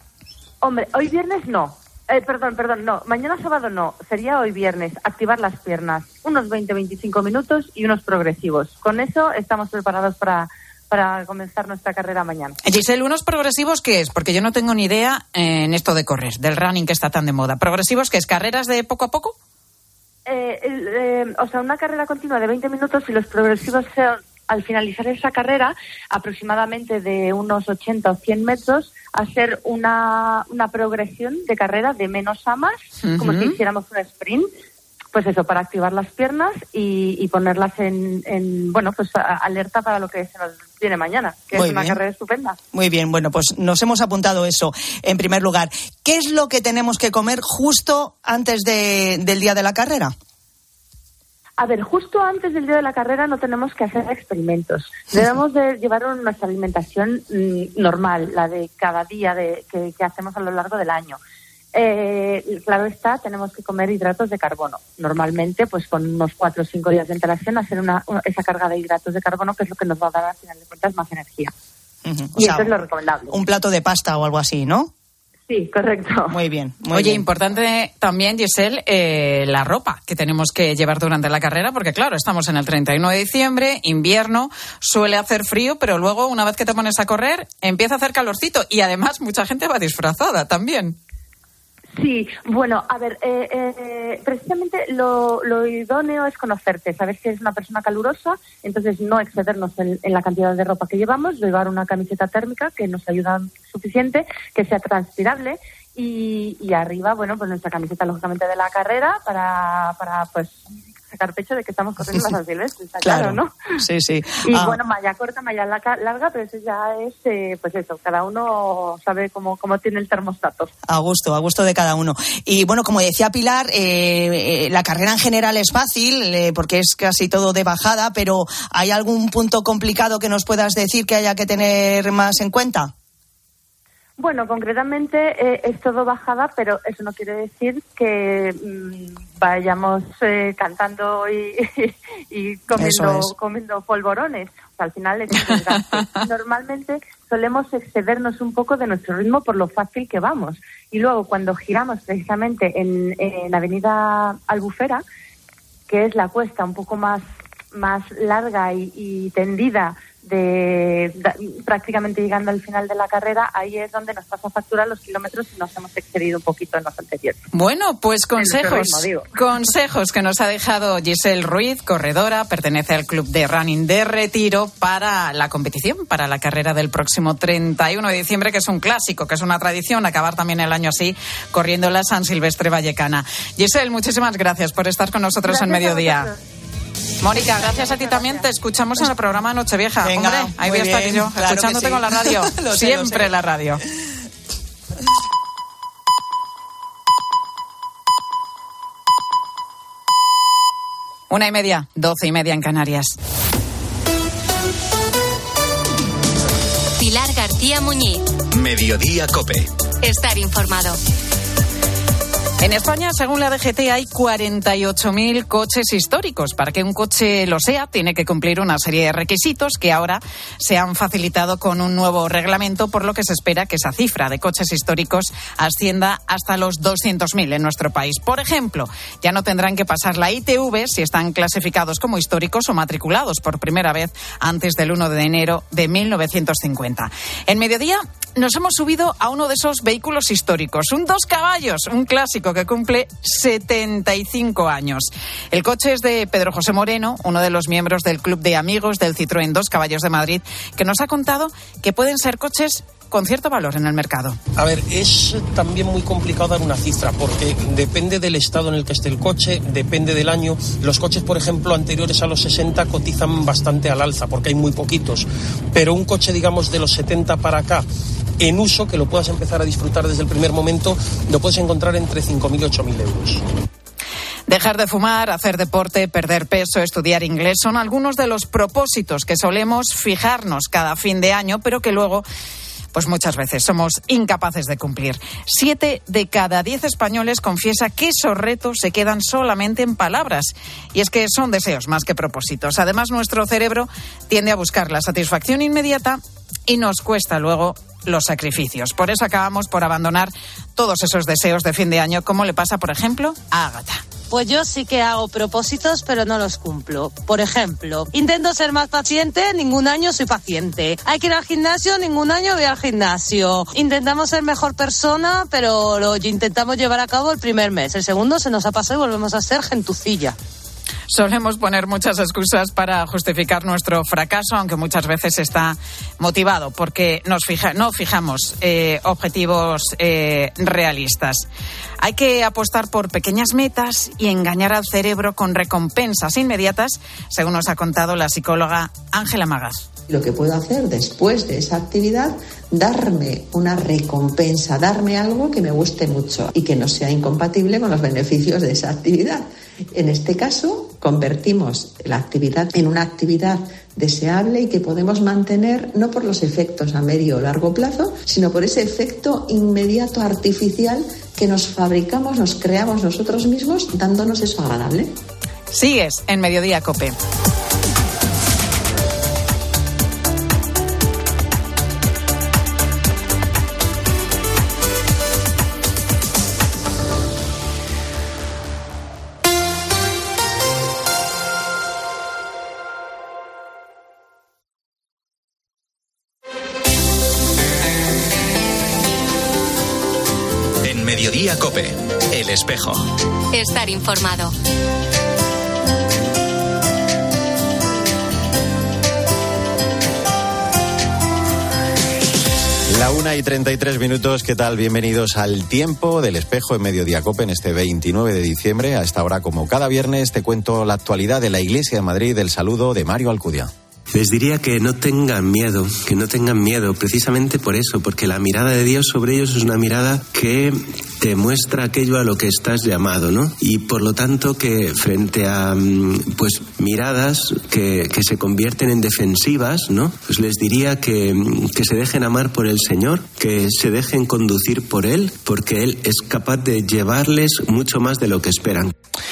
Hombre, hoy viernes no. Eh, perdón, perdón, no. Mañana sábado no. Sería hoy viernes. Activar las piernas. Unos veinte a veinticinco minutos y unos progresivos. Con eso estamos preparados para, para comenzar nuestra carrera mañana. Giselle, ¿unos progresivos qué es? Porque yo no tengo ni idea en esto de correr, del running que está tan de moda. ¿Progresivos qué es? ¿Carreras de poco a poco? Eh, eh, o sea, una carrera continua de veinte minutos y los progresivos son, al finalizar esa carrera, aproximadamente de unos ochenta o cien metros, hacer una, una progresión de carrera de menos a más, uh-huh. como si hiciéramos un sprint, pues eso, para activar las piernas y, y ponerlas en, en, bueno, pues a, alerta para lo que se nos viene mañana, que Muy es una bien. carrera estupenda. Muy bien, bueno, pues nos hemos apuntado eso en primer lugar. ¿Qué es lo que tenemos que comer justo antes de, del día de la carrera? A ver, justo antes del día de la carrera no tenemos que hacer experimentos. Debemos de llevar nuestra alimentación mmm, normal, la de cada día de, que, que hacemos a lo largo del año. Eh, claro está, tenemos que comer hidratos de carbono. Normalmente, pues con unos cuatro o cinco días de antelación, hacer una, una, esa carga de hidratos de carbono, que es lo que nos va a dar, al final de cuentas, más energía. Uh-huh. Y o sea, eso es lo recomendable. Un plato de pasta o algo así, ¿no? Sí, correcto. Muy bien. Muy Oye, bien. Importante también, Giselle, eh, la ropa que tenemos que llevar durante la carrera, porque claro, estamos en el treinta y uno de diciembre, invierno, suele hacer frío, pero luego, una vez que te pones a correr, empieza a hacer calorcito y además mucha gente va disfrazada también. Sí, bueno, a ver, eh, eh, precisamente lo, lo idóneo es conocerte, saber si eres una persona calurosa, entonces no excedernos en, en la cantidad de ropa que llevamos, llevar una camiseta térmica que nos ayuda suficiente, que sea transpirable y, y arriba, bueno, pues nuestra camiseta lógicamente de la carrera para, para pues sacar pecho de que estamos corriendo la San Silvestre, está claro, claro, ¿no? Sí, sí. Y ah. bueno, malla corta, malla larga, pero eso ya es, eh, pues eso, cada uno sabe cómo, cómo tiene el termostato. A gusto, a gusto de cada uno. Y bueno, como decía Pilar, eh, eh, la carrera en general es fácil, eh, porque es casi todo de bajada, pero ¿hay algún punto complicado que nos puedas decir que haya que tener más en cuenta? Bueno, concretamente eh, es todo bajada, pero eso no quiere decir que mmm, vayamos eh, cantando y, y comiendo, es. comiendo polvorones. O sea, al final es un desgaste. Normalmente solemos excedernos un poco de nuestro ritmo por lo fácil que vamos. Y luego cuando giramos precisamente en, en Avenida Albufera, que es la cuesta un poco más más larga y, y tendida, de, de prácticamente llegando al final de la carrera, ahí es donde nos pasa factura los kilómetros y nos hemos excedido un poquito en los anteriores. Bueno, pues consejos, ritmo, consejos que nos ha dejado Giselle Ruiz, corredora, pertenece al club de running de Retiro, para la competición, para la carrera del próximo treinta y uno de diciembre, que es un clásico, que es una tradición, acabar también el año así, corriendo la San Silvestre Vallecana. Giselle, muchísimas gracias por estar con nosotros gracias en Mediodía. Mónica, gracias a ti también. Te escuchamos en el programa Nochevieja. Venga, hombre, ahí voy a estar yo, claro escuchándote sí. Con la radio. lo sé, Siempre lo sé. La radio. Una y media, doce y media en Canarias. Pilar García Muñiz. Mediodía COPE. Estar informado. En España, según la D G T, hay cuarenta y ocho mil coches históricos. Para que un coche lo sea, tiene que cumplir una serie de requisitos que ahora se han facilitado con un nuevo reglamento, por lo que se espera que esa cifra de coches históricos ascienda hasta los doscientos mil en nuestro país. Por ejemplo, ya no tendrán que pasar la I T V si están clasificados como históricos o matriculados por primera vez antes del uno de enero de mil novecientos cincuenta. En Mediodía nos hemos subido a uno de esos vehículos históricos, un dos caballos, un clásico que cumple setenta y cinco años. El coche es de Pedro José Moreno, uno de los miembros del Club de Amigos del Citroën Dos Caballos de Madrid, que nos ha contado que pueden ser coches con cierto valor en el mercado. A ver, es también muy complicado dar una cifra porque depende del estado en el que esté el coche, depende del año. Los coches, por ejemplo, anteriores a los sesenta cotizan bastante al alza porque hay muy poquitos, pero un coche, digamos, de los setenta para acá, en uso, que lo puedas empezar a disfrutar desde el primer momento, lo puedes encontrar entre cinco mil y ocho mil euros. Dejar de fumar, hacer deporte, perder peso, estudiar inglés son algunos de los propósitos que solemos fijarnos cada fin de año, pero que luego, pues muchas veces somos incapaces de cumplir. Siete de cada diez españoles confiesa que esos retos se quedan solamente en palabras. Y es que son deseos más que propósitos. Además, nuestro cerebro tiende a buscar la satisfacción inmediata y nos cuesta luego los sacrificios. Por eso acabamos por abandonar todos esos deseos de fin de año, como le pasa, por ejemplo, a Ágata. Pues yo sí que hago propósitos, pero no los cumplo. Por ejemplo, intento ser más paciente, ningún año soy paciente. Hay que ir al gimnasio, ningún año voy al gimnasio. Intentamos ser mejor persona, pero lo intentamos llevar a cabo el primer mes. El segundo se nos ha pasado y volvemos a ser gentucilla. Solemos poner muchas excusas para justificar nuestro fracaso, aunque muchas veces está motivado porque nos fija, no fijamos eh, objetivos eh, realistas. Hay que apostar por pequeñas metas y engañar al cerebro con recompensas inmediatas, según nos ha contado la psicóloga Ángela Magaz. Lo que puedo hacer después de esa actividad, darme una recompensa, darme algo que me guste mucho y que no sea incompatible con los beneficios de esa actividad. En este caso, convertimos la actividad en una actividad deseable y que podemos mantener no por los efectos a medio o largo plazo, sino por ese efecto inmediato artificial que nos fabricamos, nos creamos nosotros mismos, dándonos eso agradable. Sigues en Mediodía COPE. Mediodía COPE, El Espejo. Estar informado. La una y treinta y tres minutos, ¿qué tal? Bienvenidos al Tiempo del Espejo en Mediodía COPE en este veintinueve de diciembre. A esta hora, como cada viernes, te cuento la actualidad de la Iglesia de Madrid. El saludo de Mario Alcudia. Les diría que no tengan miedo, que no tengan miedo, precisamente por eso, porque la mirada de Dios sobre ellos es una mirada que te muestra aquello a lo que estás llamado, ¿no? Y por lo tanto que frente a pues miradas que, que se convierten en defensivas, ¿no? Pues les diría que, que se dejen amar por el Señor, que se dejen conducir por Él, porque Él es capaz de llevarles mucho más de lo que esperan.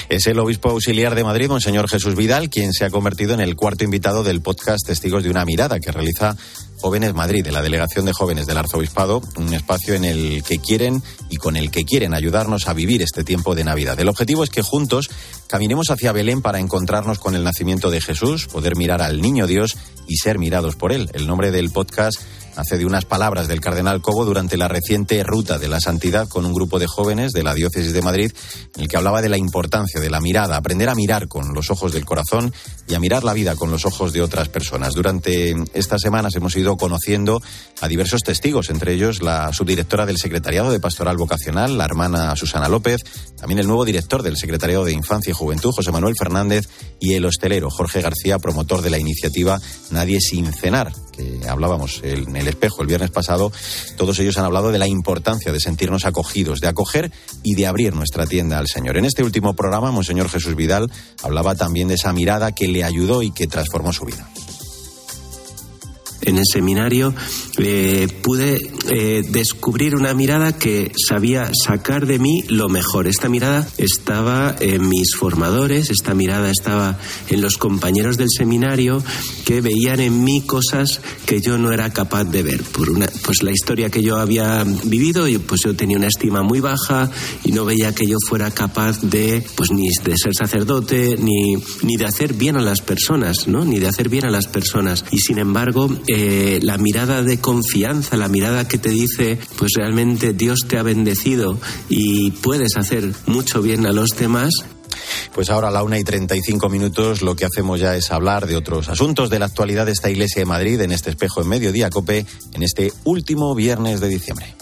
Es el obispo auxiliar de Madrid, Monseñor Jesús Vidal, quien se ha convertido en el cuarto invitado del podcast Testigos de una Mirada, que realiza Jóvenes Madrid, de la Delegación de Jóvenes del Arzobispado, un espacio en el que quieren y con el que quieren ayudarnos a vivir este tiempo de Navidad. El objetivo es que juntos caminemos hacia Belén para encontrarnos con el nacimiento de Jesús, poder mirar al Niño Dios y ser mirados por él. El nombre del podcast nace de unas palabras del cardenal Cobo durante la reciente Ruta de la Santidad con un grupo de jóvenes de la Diócesis de Madrid, en el que hablaba de la importancia de la mirada, aprender a mirar con los ojos del corazón y a mirar la vida con los ojos de otras personas. Durante estas semanas hemos ido conociendo a diversos testigos, entre ellos la subdirectora del Secretariado de Pastoral Vocacional, la hermana Susana López, también el nuevo director del Secretariado de Infancia y Juventud, José Manuel Fernández, y el hostelero Jorge García, promotor de la iniciativa Nadie sin cenar, que hablábamos en el espejo el viernes pasado. Todos ellos han hablado de la importancia de sentirnos acogidos, de acoger y de abrir nuestra tienda al Señor. En este último programa, Monseñor Jesús Vidal hablaba también de esa mirada que le ayudó y que transformó su vida. En el seminario eh, pude eh, descubrir una mirada que sabía sacar de mí lo mejor. Esta mirada estaba en mis formadores, esta mirada estaba en los compañeros del seminario que veían en mí cosas que yo no era capaz de ver. Por una, pues la historia que yo había vivido, y pues yo tenía una estima muy baja y no veía que yo fuera capaz de, pues ni de ser sacerdote, ni, ni de hacer bien a las personas, ¿no? Ni de hacer bien a las personas. Y sin embargo, Eh, la mirada de confianza, la mirada que te dice, pues realmente Dios te ha bendecido y puedes hacer mucho bien a los demás. Pues ahora a la una y treinta y cinco minutos lo que hacemos ya es hablar de otros asuntos de la actualidad de esta Iglesia de Madrid en este espejo en Mediodía Cope en este último viernes de diciembre.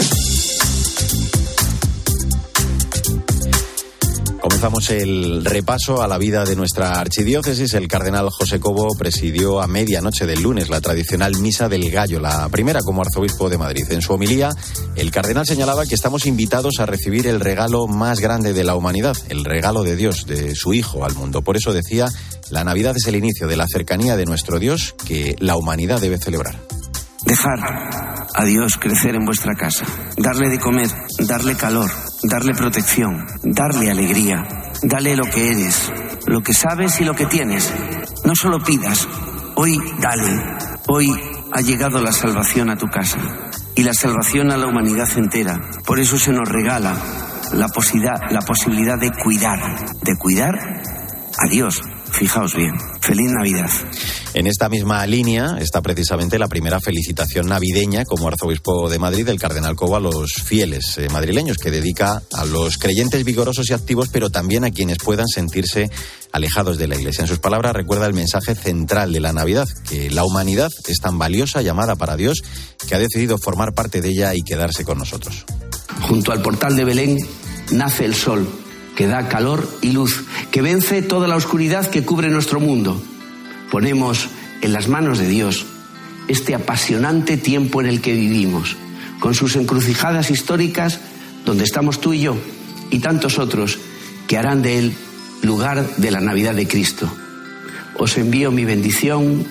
Comenzamos el repaso a la vida de nuestra archidiócesis. El cardenal José Cobo presidió a medianoche del lunes la tradicional Misa del Gallo, la primera como arzobispo de Madrid. En su homilía, el cardenal señalaba que estamos invitados a recibir el regalo más grande de la humanidad, el regalo de Dios, de su Hijo al mundo. Por eso decía, la Navidad es el inicio de la cercanía de nuestro Dios que la humanidad debe celebrar. Dejar a Dios crecer en vuestra casa, darle de comer, darle calor, darle protección, darle alegría, dale lo que eres, lo que sabes y lo que tienes. No solo pidas, hoy dale. Hoy ha llegado la salvación a tu casa y la salvación a la humanidad entera. Por eso se nos regala la posibilidad, la posibilidad de cuidar, de cuidar a Dios. Fijaos bien. Feliz Navidad. En esta misma línea está precisamente la primera felicitación navideña como arzobispo de Madrid del cardenal Cobo a los fieles eh, madrileños, que dedica a los creyentes vigorosos y activos, pero también a quienes puedan sentirse alejados de la Iglesia. En sus palabras recuerda el mensaje central de la Navidad, que la humanidad es tan valiosa, llamada para Dios, que ha decidido formar parte de ella y quedarse con nosotros. Junto al portal de Belén nace el sol, que da calor y luz, que vence toda la oscuridad que cubre nuestro mundo. Ponemos en las manos de Dios este apasionante tiempo en el que vivimos, con sus encrucijadas históricas, donde estamos tú y yo, y tantos otros que harán de él lugar de la Navidad de Cristo. Os envío mi bendición,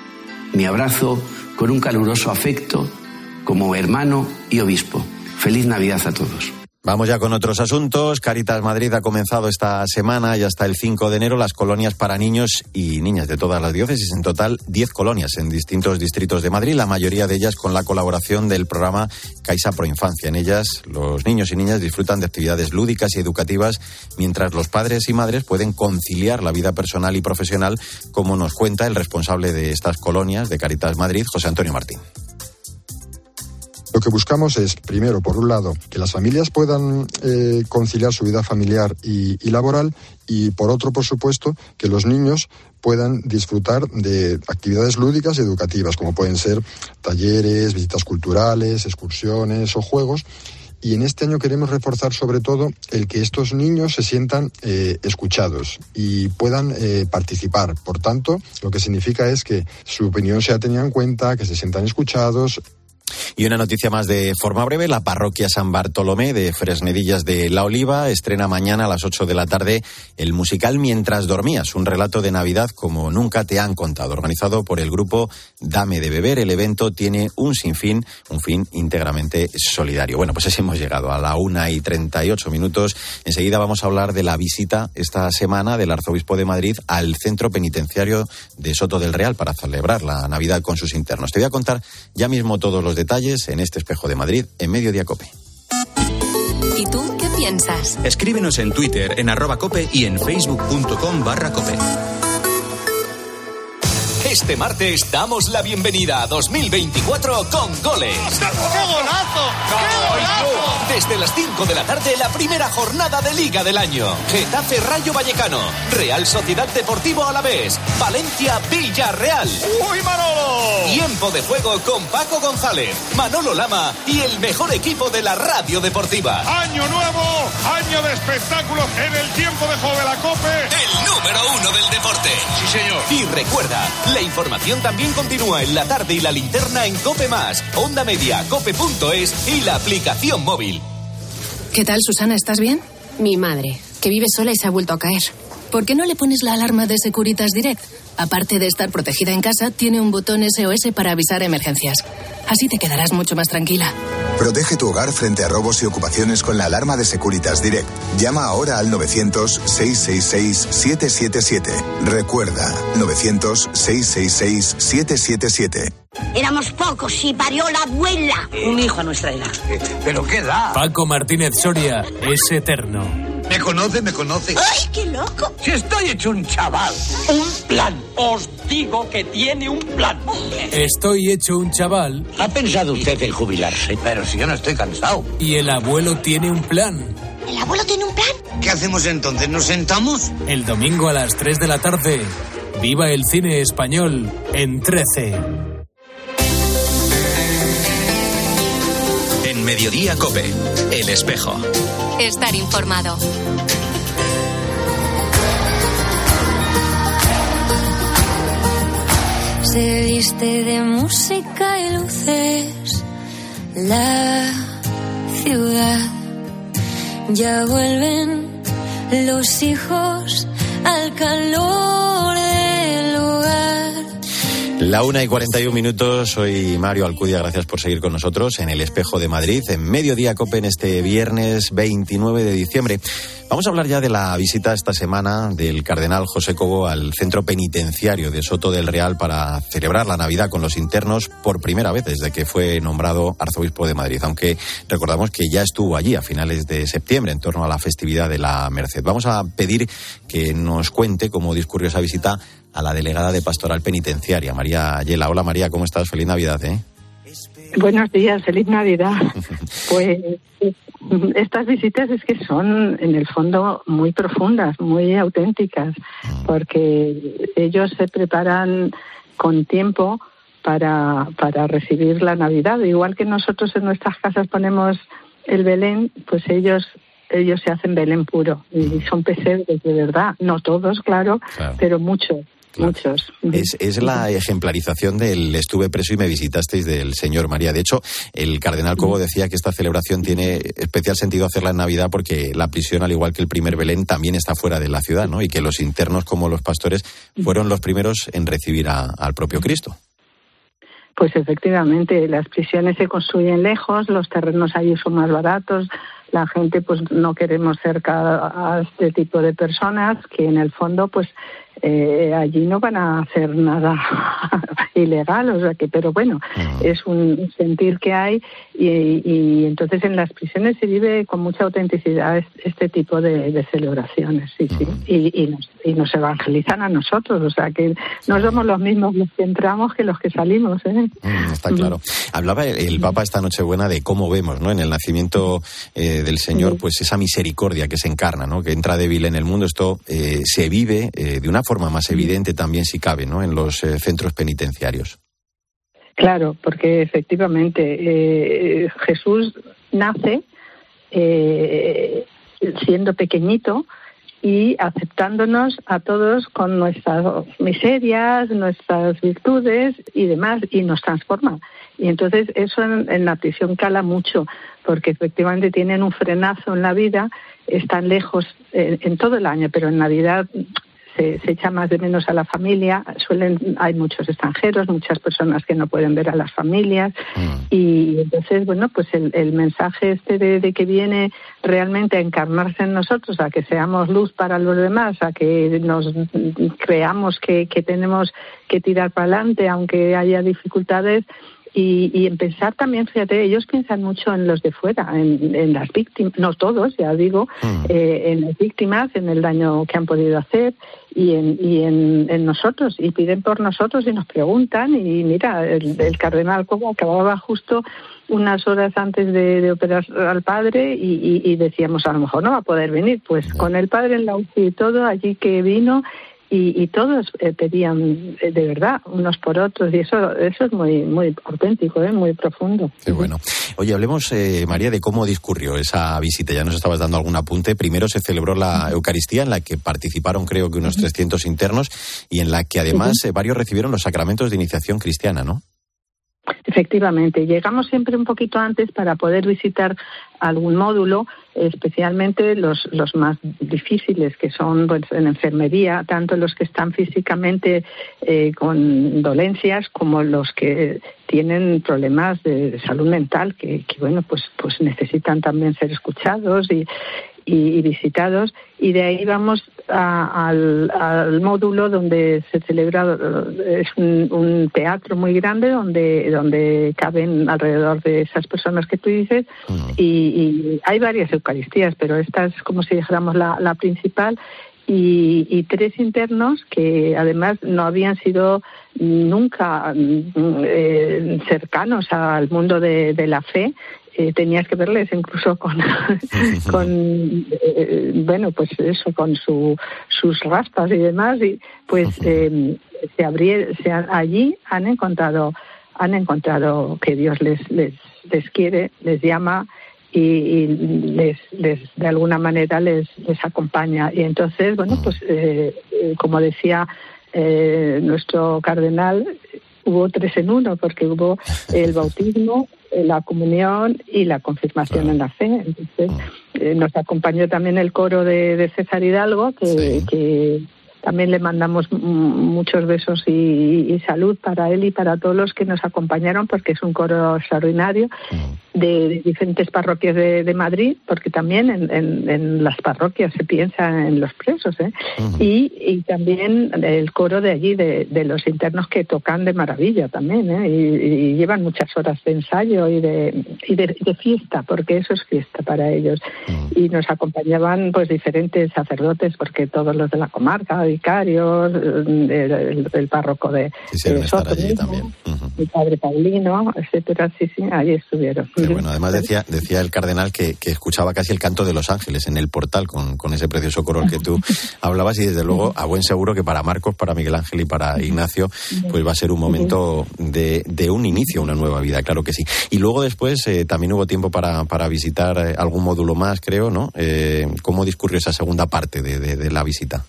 mi abrazo, con un caluroso afecto, como hermano y obispo. Feliz Navidad a todos. Vamos ya con otros asuntos. Cáritas Madrid ha comenzado esta semana y hasta el cinco de enero las colonias para niños y niñas de todas las diócesis. En total, diez colonias en distintos distritos de Madrid, la mayoría de ellas con la colaboración del programa Caixa Pro Infancia. En ellas, los niños y niñas disfrutan de actividades lúdicas y educativas, mientras los padres y madres pueden conciliar la vida personal y profesional, como nos cuenta el responsable de estas colonias de Cáritas Madrid, José Antonio Martín. Lo que buscamos es, primero, por un lado, que las familias puedan eh, conciliar su vida familiar y, y laboral, y por otro, por supuesto, que los niños puedan disfrutar de actividades lúdicas y educativas, como pueden ser talleres, visitas culturales, excursiones o juegos. Y en este año queremos reforzar sobre todo el que estos niños se sientan eh, escuchados y puedan eh, participar. Por tanto, lo que significa es que su opinión sea tenida en cuenta, que se sientan escuchados. Y una noticia más de forma breve, la parroquia San Bartolomé de Fresnedillas de La Oliva estrena mañana a las ocho de la tarde el musical Mientras dormías, un relato de Navidad como nunca te han contado, organizado por el grupo Dame de Beber. El evento tiene un sinfín, un fin íntegramente solidario. Bueno, pues así hemos llegado a la una y treinta y ocho minutos. Enseguida vamos a hablar de la visita esta semana del arzobispo de Madrid al centro penitenciario de Soto del Real para celebrar la Navidad con sus internos. Te voy a contar ya mismo todos los detalles en este Espejo de Madrid en Mediodía Cope. ¿Y tú qué piensas? Escríbenos en Twitter, en arroba cope y en facebook.com barra cope. Este martes damos la bienvenida a dos mil veinticuatro con goles. ¡Qué golazo! ¡Qué golazo! Desde las cinco de la tarde, la primera jornada de Liga del año. Getafe Rayo Vallecano, Real Sociedad Deportivo Alavés, Valencia Villarreal. ¡Uy, Manolo! Tiempo de juego con Paco González, Manolo Lama y el mejor equipo de la radio deportiva. Año nuevo, año de espectáculos en el tiempo de juego de la COPE. El número uno del deporte. Sí, señor. Y recuerda, la información también continúa en la tarde y la linterna en Cope Más, Onda Media, cope punto es y la aplicación móvil. ¿Qué tal, Susana? ¿Estás bien? Mi madre, que vive sola y se ha vuelto a caer. ¿Por qué no le pones la alarma de Securitas Direct? Aparte de estar protegida en casa, tiene un botón S O S para avisar emergencias. Así te quedarás mucho más tranquila. Protege tu hogar frente a robos y ocupaciones con la alarma de Securitas Direct. Llama ahora al novecientos, seiscientos sesenta y seis, setecientos setenta y siete. Recuerda, novecientos, seiscientos sesenta y seis, setecientos setenta y siete. Éramos pocos y parió la abuela. Un hijo a nuestra edad. ¿Pero qué da? Paco Martínez Soria es eterno. ¿Me conoce? ¿Me conoce? ¡Ay, qué loco! Si estoy hecho un chaval. Un plan. Os digo que tiene un plan. Estoy hecho un chaval. ¿Ha pensado usted en jubilarse? Pero si yo no estoy cansado. Y el abuelo tiene un plan. ¿El abuelo tiene un plan? ¿Qué hacemos entonces? ¿Nos sentamos? El domingo a las tres de la tarde. Viva el cine español en trece. En Mediodía Cope, El Espejo. Estar informado. Se viste de música y luces la ciudad. Ya vuelven los hijos al calor del hogar. La una y cuarenta y un minutos, soy Mario Alcudia, gracias por seguir con nosotros en El Espejo de Madrid, en Mediodía Cope, en este viernes veintinueve de diciembre. Vamos a hablar ya de la visita esta semana del cardenal José Cobo al centro penitenciario de Soto del Real para celebrar la Navidad con los internos por primera vez desde que fue nombrado arzobispo de Madrid, aunque recordamos que ya estuvo allí a finales de septiembre en torno a la festividad de la Merced. Vamos a pedir que nos cuente cómo discurrió esa visita a la delegada de Pastoral Penitenciaria, María Ayela. Hola María, ¿cómo estás? Feliz Navidad, ¿eh? Buenos días, feliz Navidad. Pues estas visitas es que son en el fondo muy profundas, muy auténticas, porque ellos se preparan con tiempo para, para recibir la Navidad. Igual que nosotros en nuestras casas ponemos el Belén, pues ellos ellos se hacen Belén puro y son pesebres de verdad, no todos, claro, claro. pero muchos. Claro. Muchos. Es, es la ejemplarización del estuve preso y me visitasteis del Señor, María. De hecho, el cardenal Cobo decía que esta celebración tiene especial sentido hacerla en Navidad porque la prisión, al igual que el primer Belén, también está fuera de la ciudad, ¿no? Y que los internos, como los pastores, fueron los primeros en recibir a, al propio Cristo. Pues efectivamente, las prisiones se construyen lejos, los terrenos allí son más baratos, la gente pues no queremos cerca a este tipo de personas que en el fondo pues eh, allí no van a hacer nada ilegal, o sea que, pero bueno, uh-huh. es un sentir que hay y, y entonces en las prisiones se vive con mucha autenticidad este tipo de, de celebraciones, sí, uh-huh. sí, y, y, nos, y nos evangelizan a nosotros, o sea que no somos los mismos los que entramos que los que salimos, ¿eh? Mm, está claro. Hablaba el, el Papa esta Nochebuena de cómo vemos, ¿no? En el nacimiento eh, del Señor, pues esa misericordia que se encarna, ¿no? Que entra débil en el mundo. Esto eh, se vive eh, de una forma más evidente también, si cabe, ¿no? En los eh, centros penitenciarios. Claro, porque efectivamente eh, Jesús nace eh, siendo pequeñito y aceptándonos a todos con nuestras miserias, nuestras virtudes y demás, y nos transforma. Y entonces eso en, en la prisión cala mucho, porque efectivamente tienen un frenazo en la vida, están lejos en, en todo el año, pero en Navidad se, se echa más de menos a la familia, suelen hay muchos extranjeros, muchas personas que no pueden ver a las familias, mm. y entonces, bueno, pues el, el mensaje este de, de que viene realmente a encarnarse en nosotros, a que seamos luz para los demás, a que nos creamos que, que tenemos que tirar para adelante, aunque haya dificultades. Y, y en pensar también, fíjate, ellos piensan mucho en los de fuera, en, en las víctimas, no todos, ya digo, mm. eh, en las víctimas, en el daño que han podido hacer y en, y en, en nosotros, y piden por nosotros y nos preguntan, y mira, el, el cardenal como acababa justo unas horas antes de, de operar al padre y, y, y decíamos, a lo mejor no va a poder venir, pues no. Con el padre en la U C I y todo, allí que vino. Y, y todos eh, pedían eh, de verdad unos por otros, y eso eso es muy muy auténtico, ¿eh? Muy profundo. Qué bueno. Oye, hablemos, eh, María, de cómo discurrió esa visita. Ya nos estabas dando algún apunte. Primero se celebró la Eucaristía, en la que participaron creo que unos uh-huh. trescientos internos, y en la que además uh-huh. eh, varios recibieron los sacramentos de iniciación cristiana, ¿no? Efectivamente, llegamos siempre un poquito antes para poder visitar algún módulo, especialmente los los más difíciles, que son pues, en enfermería, tanto los que están físicamente eh, con dolencias como los que tienen problemas de salud mental, que, que bueno, pues pues necesitan también ser escuchados y Y, y visitados, y de ahí vamos a, al, al módulo donde se celebra, es un, un teatro muy grande donde donde caben alrededor de esas personas que tú dices, uh-huh. y, y hay varias Eucaristías, pero esta es como si dijéramos la, la principal, y, y tres internos que además no habían sido nunca eh, cercanos al mundo de, de la fe. Eh, tenías que verles incluso con, con eh, bueno, pues eso, con su, sus raspas y demás, y pues eh, se abrieron, se han, allí han encontrado, han encontrado que Dios les, les, les quiere, les llama y, y les, les, de alguna manera les, les acompaña. Y entonces, bueno, pues eh, como decía eh, nuestro cardenal, hubo tres en uno, porque hubo el bautismo, la comunión y la confirmación en la fe. Entonces eh, nos acompañó también el coro de, de César Hidalgo, que, sí. que también le mandamos m- muchos besos y, y salud para él y para todos los que nos acompañaron, porque es un coro extraordinario de, de diferentes parroquias de, de Madrid, porque también en, en, en las parroquias se piensa en los presos, ¿eh? Uh-huh. y, y también el coro de allí, de, de los internos, que tocan de maravilla también, ¿eh? y, y llevan muchas horas de ensayo y de, y de, de fiesta, porque eso es fiesta para ellos. Uh-huh. Y nos acompañaban pues diferentes sacerdotes, porque todos los de la comarca, vicarios, el, el, el párroco de, de Soto, allí también. Uh-huh. El padre Paulino, etcétera, sí, sí, allí estuvieron. Pero bueno, además decía decía el cardenal que, que escuchaba casi el canto de los ángeles en el portal con, con ese precioso coro que tú hablabas, y desde luego a buen seguro que para Marcos, para Miguel Ángel y para Ignacio pues va a ser un momento de, de un inicio, una nueva vida, claro que sí. Y luego después eh, también hubo tiempo para, para visitar eh, algún módulo más, creo, ¿no? Eh, ¿Cómo discurrió esa segunda parte de, de, de la visita?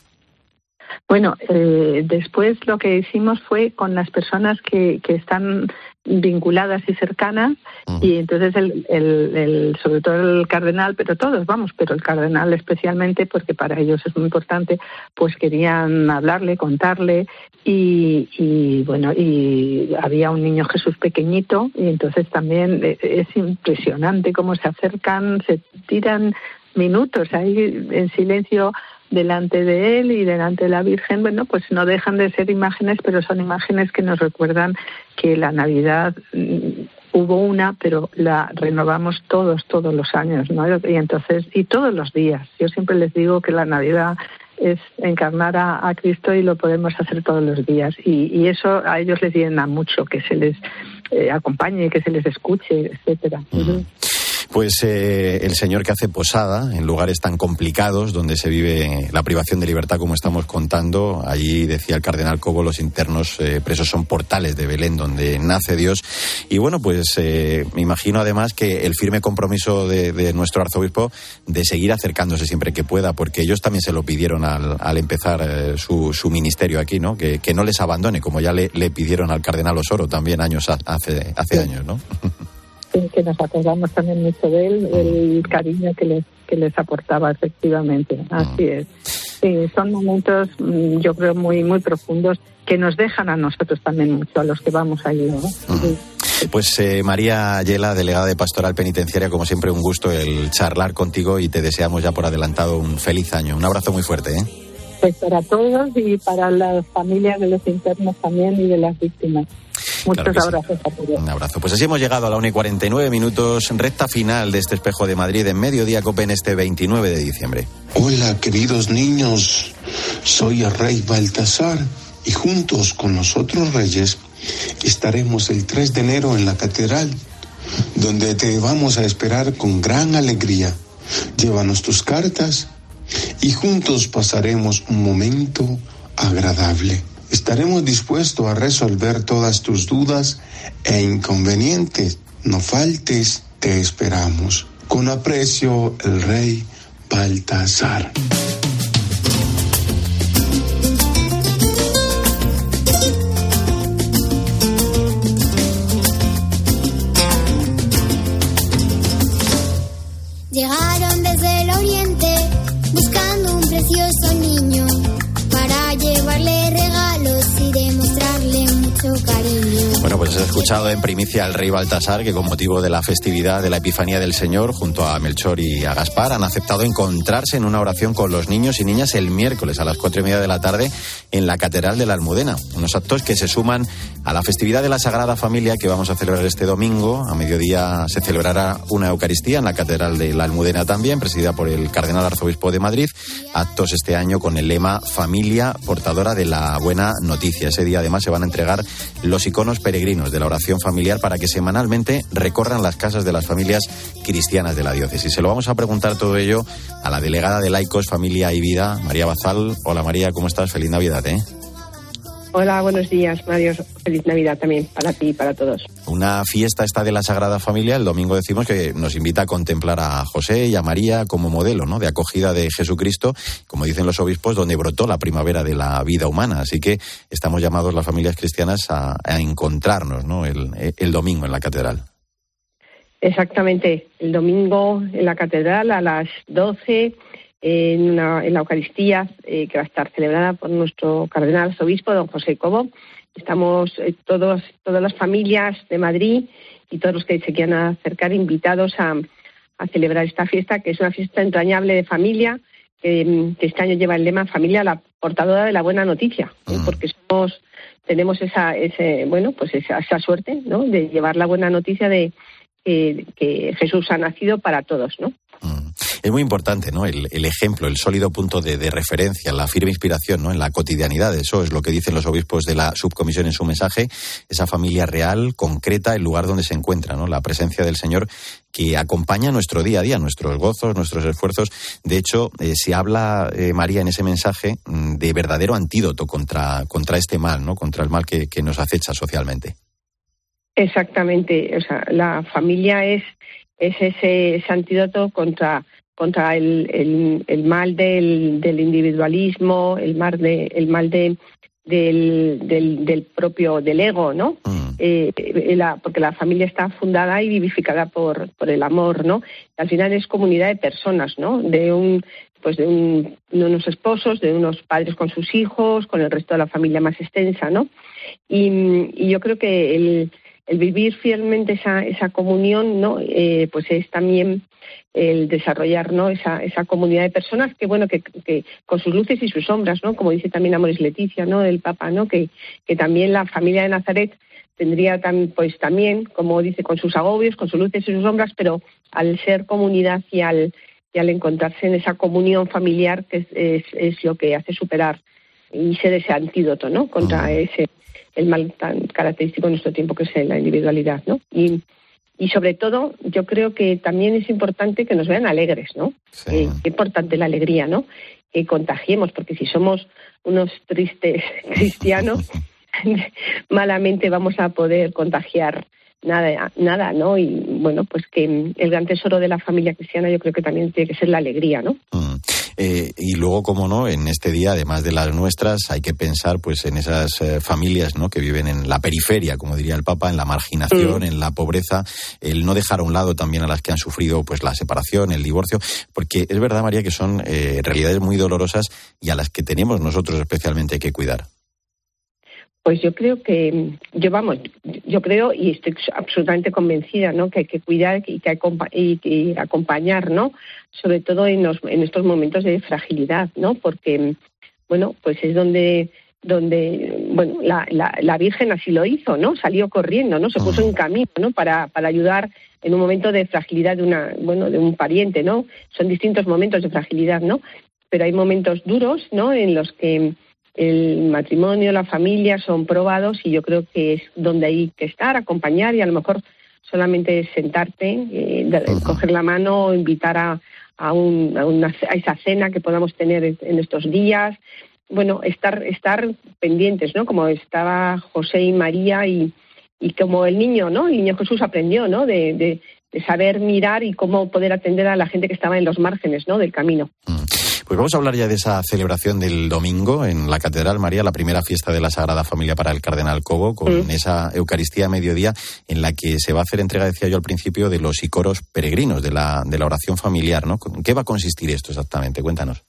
Bueno, eh, después lo que hicimos fue con las personas que, que están vinculadas y cercanas, uh-huh. y entonces el, el, el, sobre todo el cardenal, pero todos, vamos, pero el cardenal especialmente, porque para ellos es muy importante, pues querían hablarle, contarle, y, y bueno, y había un niño Jesús pequeñito, y entonces también es impresionante cómo se acercan, se tiran minutos ahí en silencio delante de él y delante de la Virgen. Bueno, pues no dejan de ser imágenes, pero son imágenes que nos recuerdan que la Navidad mmm, hubo una, pero la renovamos todos, todos los años, ¿no? Y entonces, y todos los días. Yo siempre les digo que la Navidad es encarnar a, a Cristo, y lo podemos hacer todos los días. Y, y eso a ellos les llena mucho, que se les eh, acompañe, que se les escuche, etcétera. Uh-huh. Pues eh, el señor que hace posada en lugares tan complicados donde se vive la privación de libertad, como estamos contando, allí decía el cardenal Cobo, los internos eh, presos son portales de Belén donde nace Dios. Y bueno, pues eh, me imagino además que el firme compromiso de, de nuestro arzobispo de seguir acercándose siempre que pueda, porque ellos también se lo pidieron al, al empezar eh, su, su ministerio aquí, ¿no? Que, que no les abandone, como ya le, le pidieron al cardenal Osoro también años hace, hace sí. años, ¿no? Sí, que nos acordamos también mucho de él, el cariño que les, que les aportaba, efectivamente. Así es. Sí, son momentos, yo creo, muy, muy profundos que nos dejan a nosotros también mucho, a los que vamos allí, ¿no? Sí. Pues eh, María Ayela, delegada de Pastoral Penitenciaria, como siempre un gusto el charlar contigo y te deseamos ya por adelantado un feliz año. Un abrazo muy fuerte, ¿eh? Pues para todos y para las familias de los internos también y de las víctimas. Muchos claro abrazos sí. a todos. Un abrazo. Pues así hemos llegado a la una y cuarenta y nueve minutos, recta final de este Espejo de Madrid en Mediodía Cope en este veintinueve de diciembre. Hola, queridos niños. Soy el rey Baltasar y juntos con los otros reyes estaremos el tres de enero en la catedral, donde te vamos a esperar con gran alegría. Llévanos tus cartas y juntos pasaremos un momento agradable. Estaremos dispuestos a resolver todas tus dudas e inconvenientes. No faltes, te esperamos. Con aprecio, el rey Baltasar. Llegaron desde el oriente buscando un precioso niño para llevarle regalos y demostrarle mucho cariño. Bueno, pues has escuchado en primicia al rey Baltasar, que con motivo de la festividad de la Epifanía del Señor, junto a Melchor y a Gaspar, han aceptado encontrarse en una oración con los niños y niñas el miércoles a las cuatro y media de la tarde en la Catedral de la Almudena. Unos actos que se suman a la festividad de la Sagrada Familia que vamos a celebrar este domingo. A mediodía se celebrará una Eucaristía en la Catedral de la Almudena también, presidida por el Cardenal Arzobispo de Madrid. Actos este año con el lema Familia portadora de la buena noticia. Ese día además se van a entregar los iconos peregrinos de la oración familiar para que semanalmente recorran las casas de las familias cristianas de la diócesis. Se lo vamos a preguntar todo ello a la delegada de Laicos, Familia y Vida, María Bazal. Hola María, ¿cómo estás? Feliz Navidad, ¿eh? Hola, buenos días, Mario. Feliz Navidad también para ti y para todos. Una fiesta esta de la Sagrada Familia, el domingo decimos que nos invita a contemplar a José y a María como modelo, ¿no?, de acogida de Jesucristo, como dicen los obispos, donde brotó la primavera de la vida humana. Así que estamos llamados las familias cristianas a, a encontrarnos, ¿no?, el, el domingo en la catedral. Exactamente, el domingo en la catedral a las doce... En, una, en la Eucaristía eh, que va a estar celebrada por nuestro cardenal arzobispo, don José Cobo. Estamos eh, todos, todas las familias de Madrid y todos los que se quieran acercar invitados a, a celebrar esta fiesta, que es una fiesta entrañable de familia, eh, que este año lleva el lema Familia, la portadora de la buena noticia, ¿eh? Porque somos, tenemos esa, ese, bueno, pues esa, esa suerte, ¿no?, de llevar la buena noticia de eh, que Jesús ha nacido para todos, ¿no? Es muy importante, ¿no?, el, el ejemplo, el sólido punto de, de referencia, la firme inspiración, ¿no?, en la cotidianidad. Eso es lo que dicen los obispos de la subcomisión en su mensaje, esa familia real, concreta, el lugar donde se encuentra, ¿no?, la presencia del Señor que acompaña nuestro día a día, nuestros gozos, nuestros esfuerzos. De hecho, eh, se habla, eh, María, en ese mensaje de verdadero antídoto contra, contra este mal, ¿no?, contra el mal que, que nos acecha socialmente. Exactamente, o sea, la familia es, es ese, ese antídoto contra contra el, el, el mal del, del individualismo, el mal de el mal de del, del, del propio del ego, ¿no? Mm. Eh, la, porque la familia está fundada y vivificada por por el amor, ¿no? Al final es comunidad de personas, ¿no? De un pues de, un, de unos esposos, de unos padres con sus hijos, con el resto de la familia más extensa, ¿no? Y, y yo creo que el el vivir fielmente esa esa comunión, ¿no? Eh, pues es también el desarrollar, ¿no?, esa esa comunidad de personas que, bueno, que, que con sus luces y sus sombras, ¿no?, como dice también Amoris Leticia, ¿no?, del Papa, ¿no?, que que también la familia de Nazaret tendría tan, pues también, como dice, con sus agobios, con sus luces y sus sombras, pero al ser comunidad y al y al encontrarse en esa comunión familiar, que es es, es lo que hace superar y ser ese antídoto, ¿no?, contra ese el mal tan característico en nuestro tiempo, que es la individualidad, ¿no? Y y sobre todo yo creo que también es importante que nos vean alegres, ¿no? Sí. Eh, es importante la alegría, ¿no? Que contagiemos, porque si somos unos tristes cristianos, malamente vamos a poder contagiar nada, nada, ¿no? Y bueno, pues que el gran tesoro de la familia cristiana yo creo que también tiene que ser la alegría, ¿no? Mm. Eh, y luego, como no, en este día, además de las nuestras, hay que pensar pues en esas eh, familias, ¿no?, que viven en la periferia, como diría el Papa, en la marginación, mm. en la pobreza, el no dejar a un lado también a las que han sufrido pues la separación, el divorcio, porque es verdad, María, que son eh, realidades muy dolorosas y a las que tenemos nosotros especialmente que cuidar. Pues yo creo que, yo vamos, yo creo y estoy absolutamente convencida, ¿no?, que hay que cuidar y que, acompa- y que acompañar, ¿no?, sobre todo en, los, en estos momentos de fragilidad, ¿no?, porque, bueno, pues es donde, donde bueno, la, la, la Virgen así lo hizo, ¿no?, salió corriendo, ¿no?, se puso en camino, ¿no?, para, para ayudar en un momento de fragilidad de una, bueno, de un pariente, ¿no?, son distintos momentos de fragilidad, ¿no?, pero hay momentos duros, ¿no?, en los que el matrimonio, la familia son probados y yo creo que es donde hay que estar, acompañar y a lo mejor solamente sentarte, eh, uh-huh. coger la mano, invitar a, a, un, a, una, a esa cena que podamos tener en estos días. Bueno, estar estar pendientes, ¿no? Como estaba José y María y, y como el niño, ¿no? El niño Jesús aprendió, ¿no? De, de, de saber mirar y cómo poder atender a la gente que estaba en los márgenes, ¿no?, del camino. Uh-huh. Pues vamos a hablar ya de esa celebración del domingo en la Catedral, María, la primera fiesta de la Sagrada Familia para el Cardenal Cobo, con mm. esa Eucaristía a mediodía en la que se va a hacer entrega, decía yo al principio, de los icoros peregrinos de la, de la oración familiar, ¿no? ¿En qué va a consistir esto exactamente? Cuéntanos.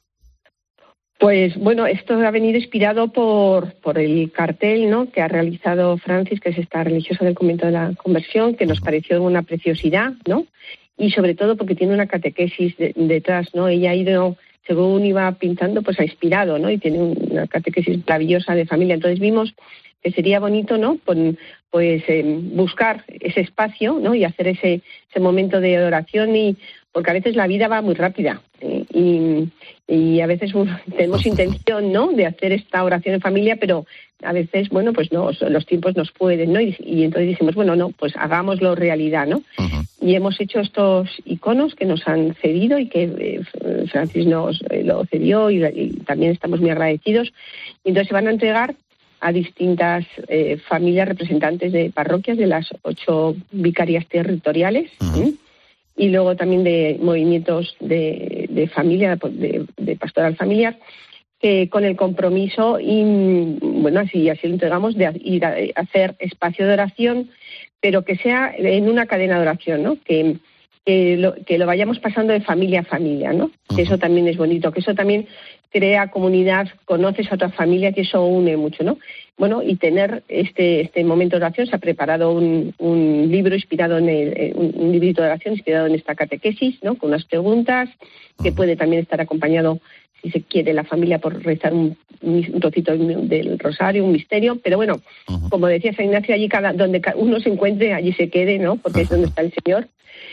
Pues bueno, esto ha venido inspirado por, por el cartel, ¿no?, que ha realizado Francis, que es esta religiosa del Convento de la Conversión, que nos uh-huh. pareció una preciosidad, ¿no? Y sobre todo porque tiene una catequesis de, detrás, ¿no? Ella ha ido, según iba pintando, pues ha inspirado, ¿no? Y tiene una catequesis maravillosa de familia. Entonces vimos que sería bonito, ¿no?, pues, pues eh, buscar ese espacio, ¿no?, y hacer ese, ese momento de oración, y porque a veces la vida va muy rápida eh, y, y a veces uh, tenemos intención, ¿no?, de hacer esta oración en familia, pero a veces, bueno, pues no, los tiempos nos pueden, ¿no? Y, y entonces dijimos, bueno, no, pues hagámoslo realidad, ¿no? Uh-huh. Y hemos hecho estos iconos que nos han cedido y que eh, Francis nos eh, lo cedió y, y también estamos muy agradecidos. Y entonces se van a entregar a distintas eh, familias representantes de parroquias de las ocho vicarias territoriales, uh-huh. ¿sí? Y luego también de movimientos de, de familia, de, de pastoral familiar, que con el compromiso, y bueno, así, así lo entregamos, de ir a hacer espacio de oración, pero que sea en una cadena de oración, ¿no? Que, que, lo, que lo vayamos pasando de familia a familia, ¿no? Uh-huh. Que eso también es bonito, que eso también crea comunidad, conoces a otra familia, que eso une mucho, ¿no? Bueno, y tener este este momento de oración, se ha preparado un, un libro inspirado en el, un, un librito de oración inspirado en esta catequesis, ¿no?, con unas preguntas, que puede también estar acompañado, si se quiere, la familia por rezar un, un trocito del rosario, un misterio, pero bueno, uh-huh. como decía San Ignacio, allí cada, donde uno se encuentre, allí se quede, ¿no?, porque uh-huh. es donde está el Señor.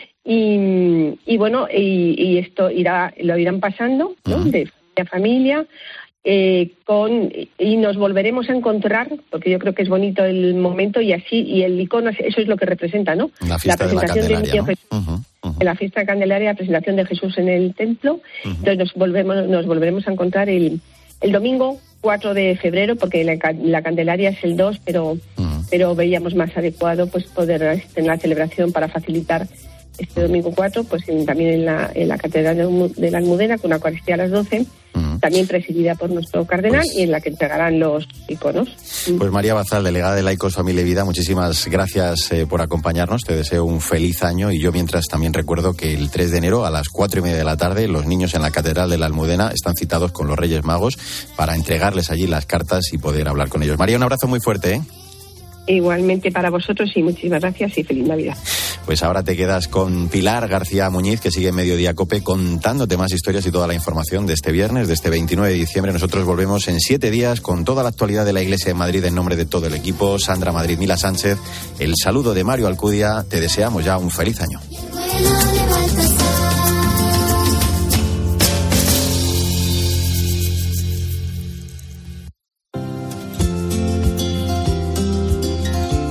Y, y bueno, y, y esto irá lo irán pasando, ¿no?, uh-huh. de familia a familia, eh, con y nos volveremos a encontrar, porque yo creo que es bonito el momento, y así, y el icono, eso es lo que representa, ¿no? La fiesta la presentación de la Candelaria, de ¿no? Jesús, uh-huh, uh-huh. en la fiesta de Candelaria, la presentación de Jesús en el templo. Uh-huh. Entonces nos volvemos nos volveremos a encontrar el, el domingo cuatro de febrero, porque la, la Candelaria es el dos, pero uh-huh. pero veíamos más adecuado pues poder tener la celebración para facilitar este domingo cuatro, pues en, también en la, en la Catedral de la Almudena, con una Eucaristía a las doce, uh-huh. también presidida por nuestro cardenal, pues, y en la que entregarán los iconos. Pues María Bazal, delegada de Laicos, Familia y Vida, muchísimas gracias eh, por acompañarnos. Te deseo un feliz año, y yo mientras también recuerdo que el tres de enero a las cuatro y media de la tarde los niños en la Catedral de la Almudena están citados con los Reyes Magos para entregarles allí las cartas y poder hablar con ellos. María, un abrazo muy fuerte, ¿eh? Igualmente para vosotros, y muchísimas gracias y feliz Navidad. Pues ahora te quedas con Pilar García Muñiz, que sigue en Mediodía COPE contándote más historias y toda la información de este viernes, de este veintinueve de diciembre. Nosotros volvemos en siete días con toda la actualidad de la Iglesia de Madrid en nombre de todo el equipo. Sandra Madrid, Mila Sánchez, el saludo de Mario Alcudia. Te deseamos ya un feliz año.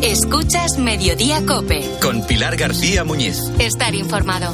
Escuchas Mediodía COPE. Con Pilar García Muñiz. Estar informado.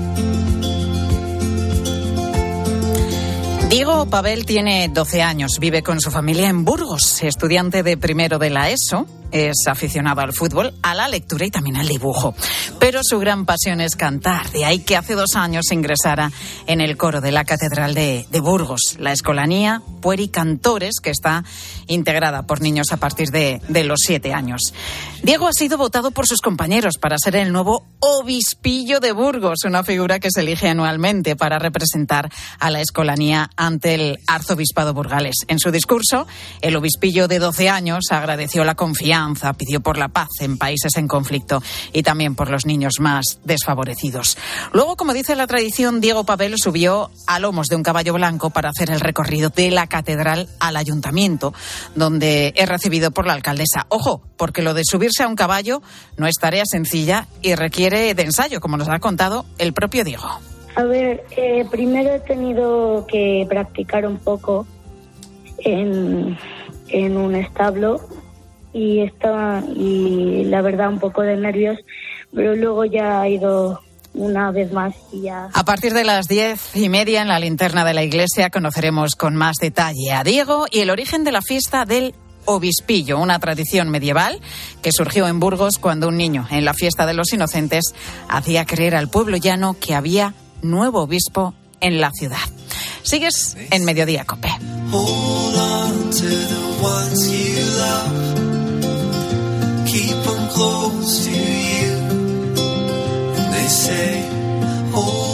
Diego Pavel tiene doce años, vive con su familia en Burgos, estudiante de primero de la ESO. Es aficionado al fútbol, a la lectura y también al dibujo. Pero su gran pasión es cantar. De ahí que hace dos años ingresara en el coro de la Catedral de, de Burgos, la Escolanía Pueri Cantores, que está integrada por niños a partir de, de los siete años. Diego ha sido votado por sus compañeros para ser el nuevo obispillo de Burgos, una figura que se elige anualmente para representar a la Escolanía ante el arzobispado burgalés. En su discurso, el obispillo de doce años agradeció la confianza, pidió por la paz en países en conflicto y también por los niños más desfavorecidos. Luego, como dice la tradición, Diego Pavel subió a lomos de un caballo blanco para hacer el recorrido de la catedral al ayuntamiento, donde es recibido por la alcaldesa. Ojo, porque lo de subirse a un caballo no es tarea sencilla y requiere de ensayo, como nos ha contado el propio Diego. A ver, eh, primero he tenido que practicar un poco en, en un establo y estaba, y la verdad, un poco de nervios, pero luego ya ha ido una vez más y ya. A partir de las diez y media en la linterna de la iglesia conoceremos con más detalle a Diego y el origen de la fiesta del obispillo, una tradición medieval que surgió en Burgos cuando un niño en la fiesta de los inocentes hacía creer al pueblo llano que había nuevo obispo en la ciudad. Sigues en Mediodía COPE. Hold on to the ones you love. Keep them close to you. And they say, hold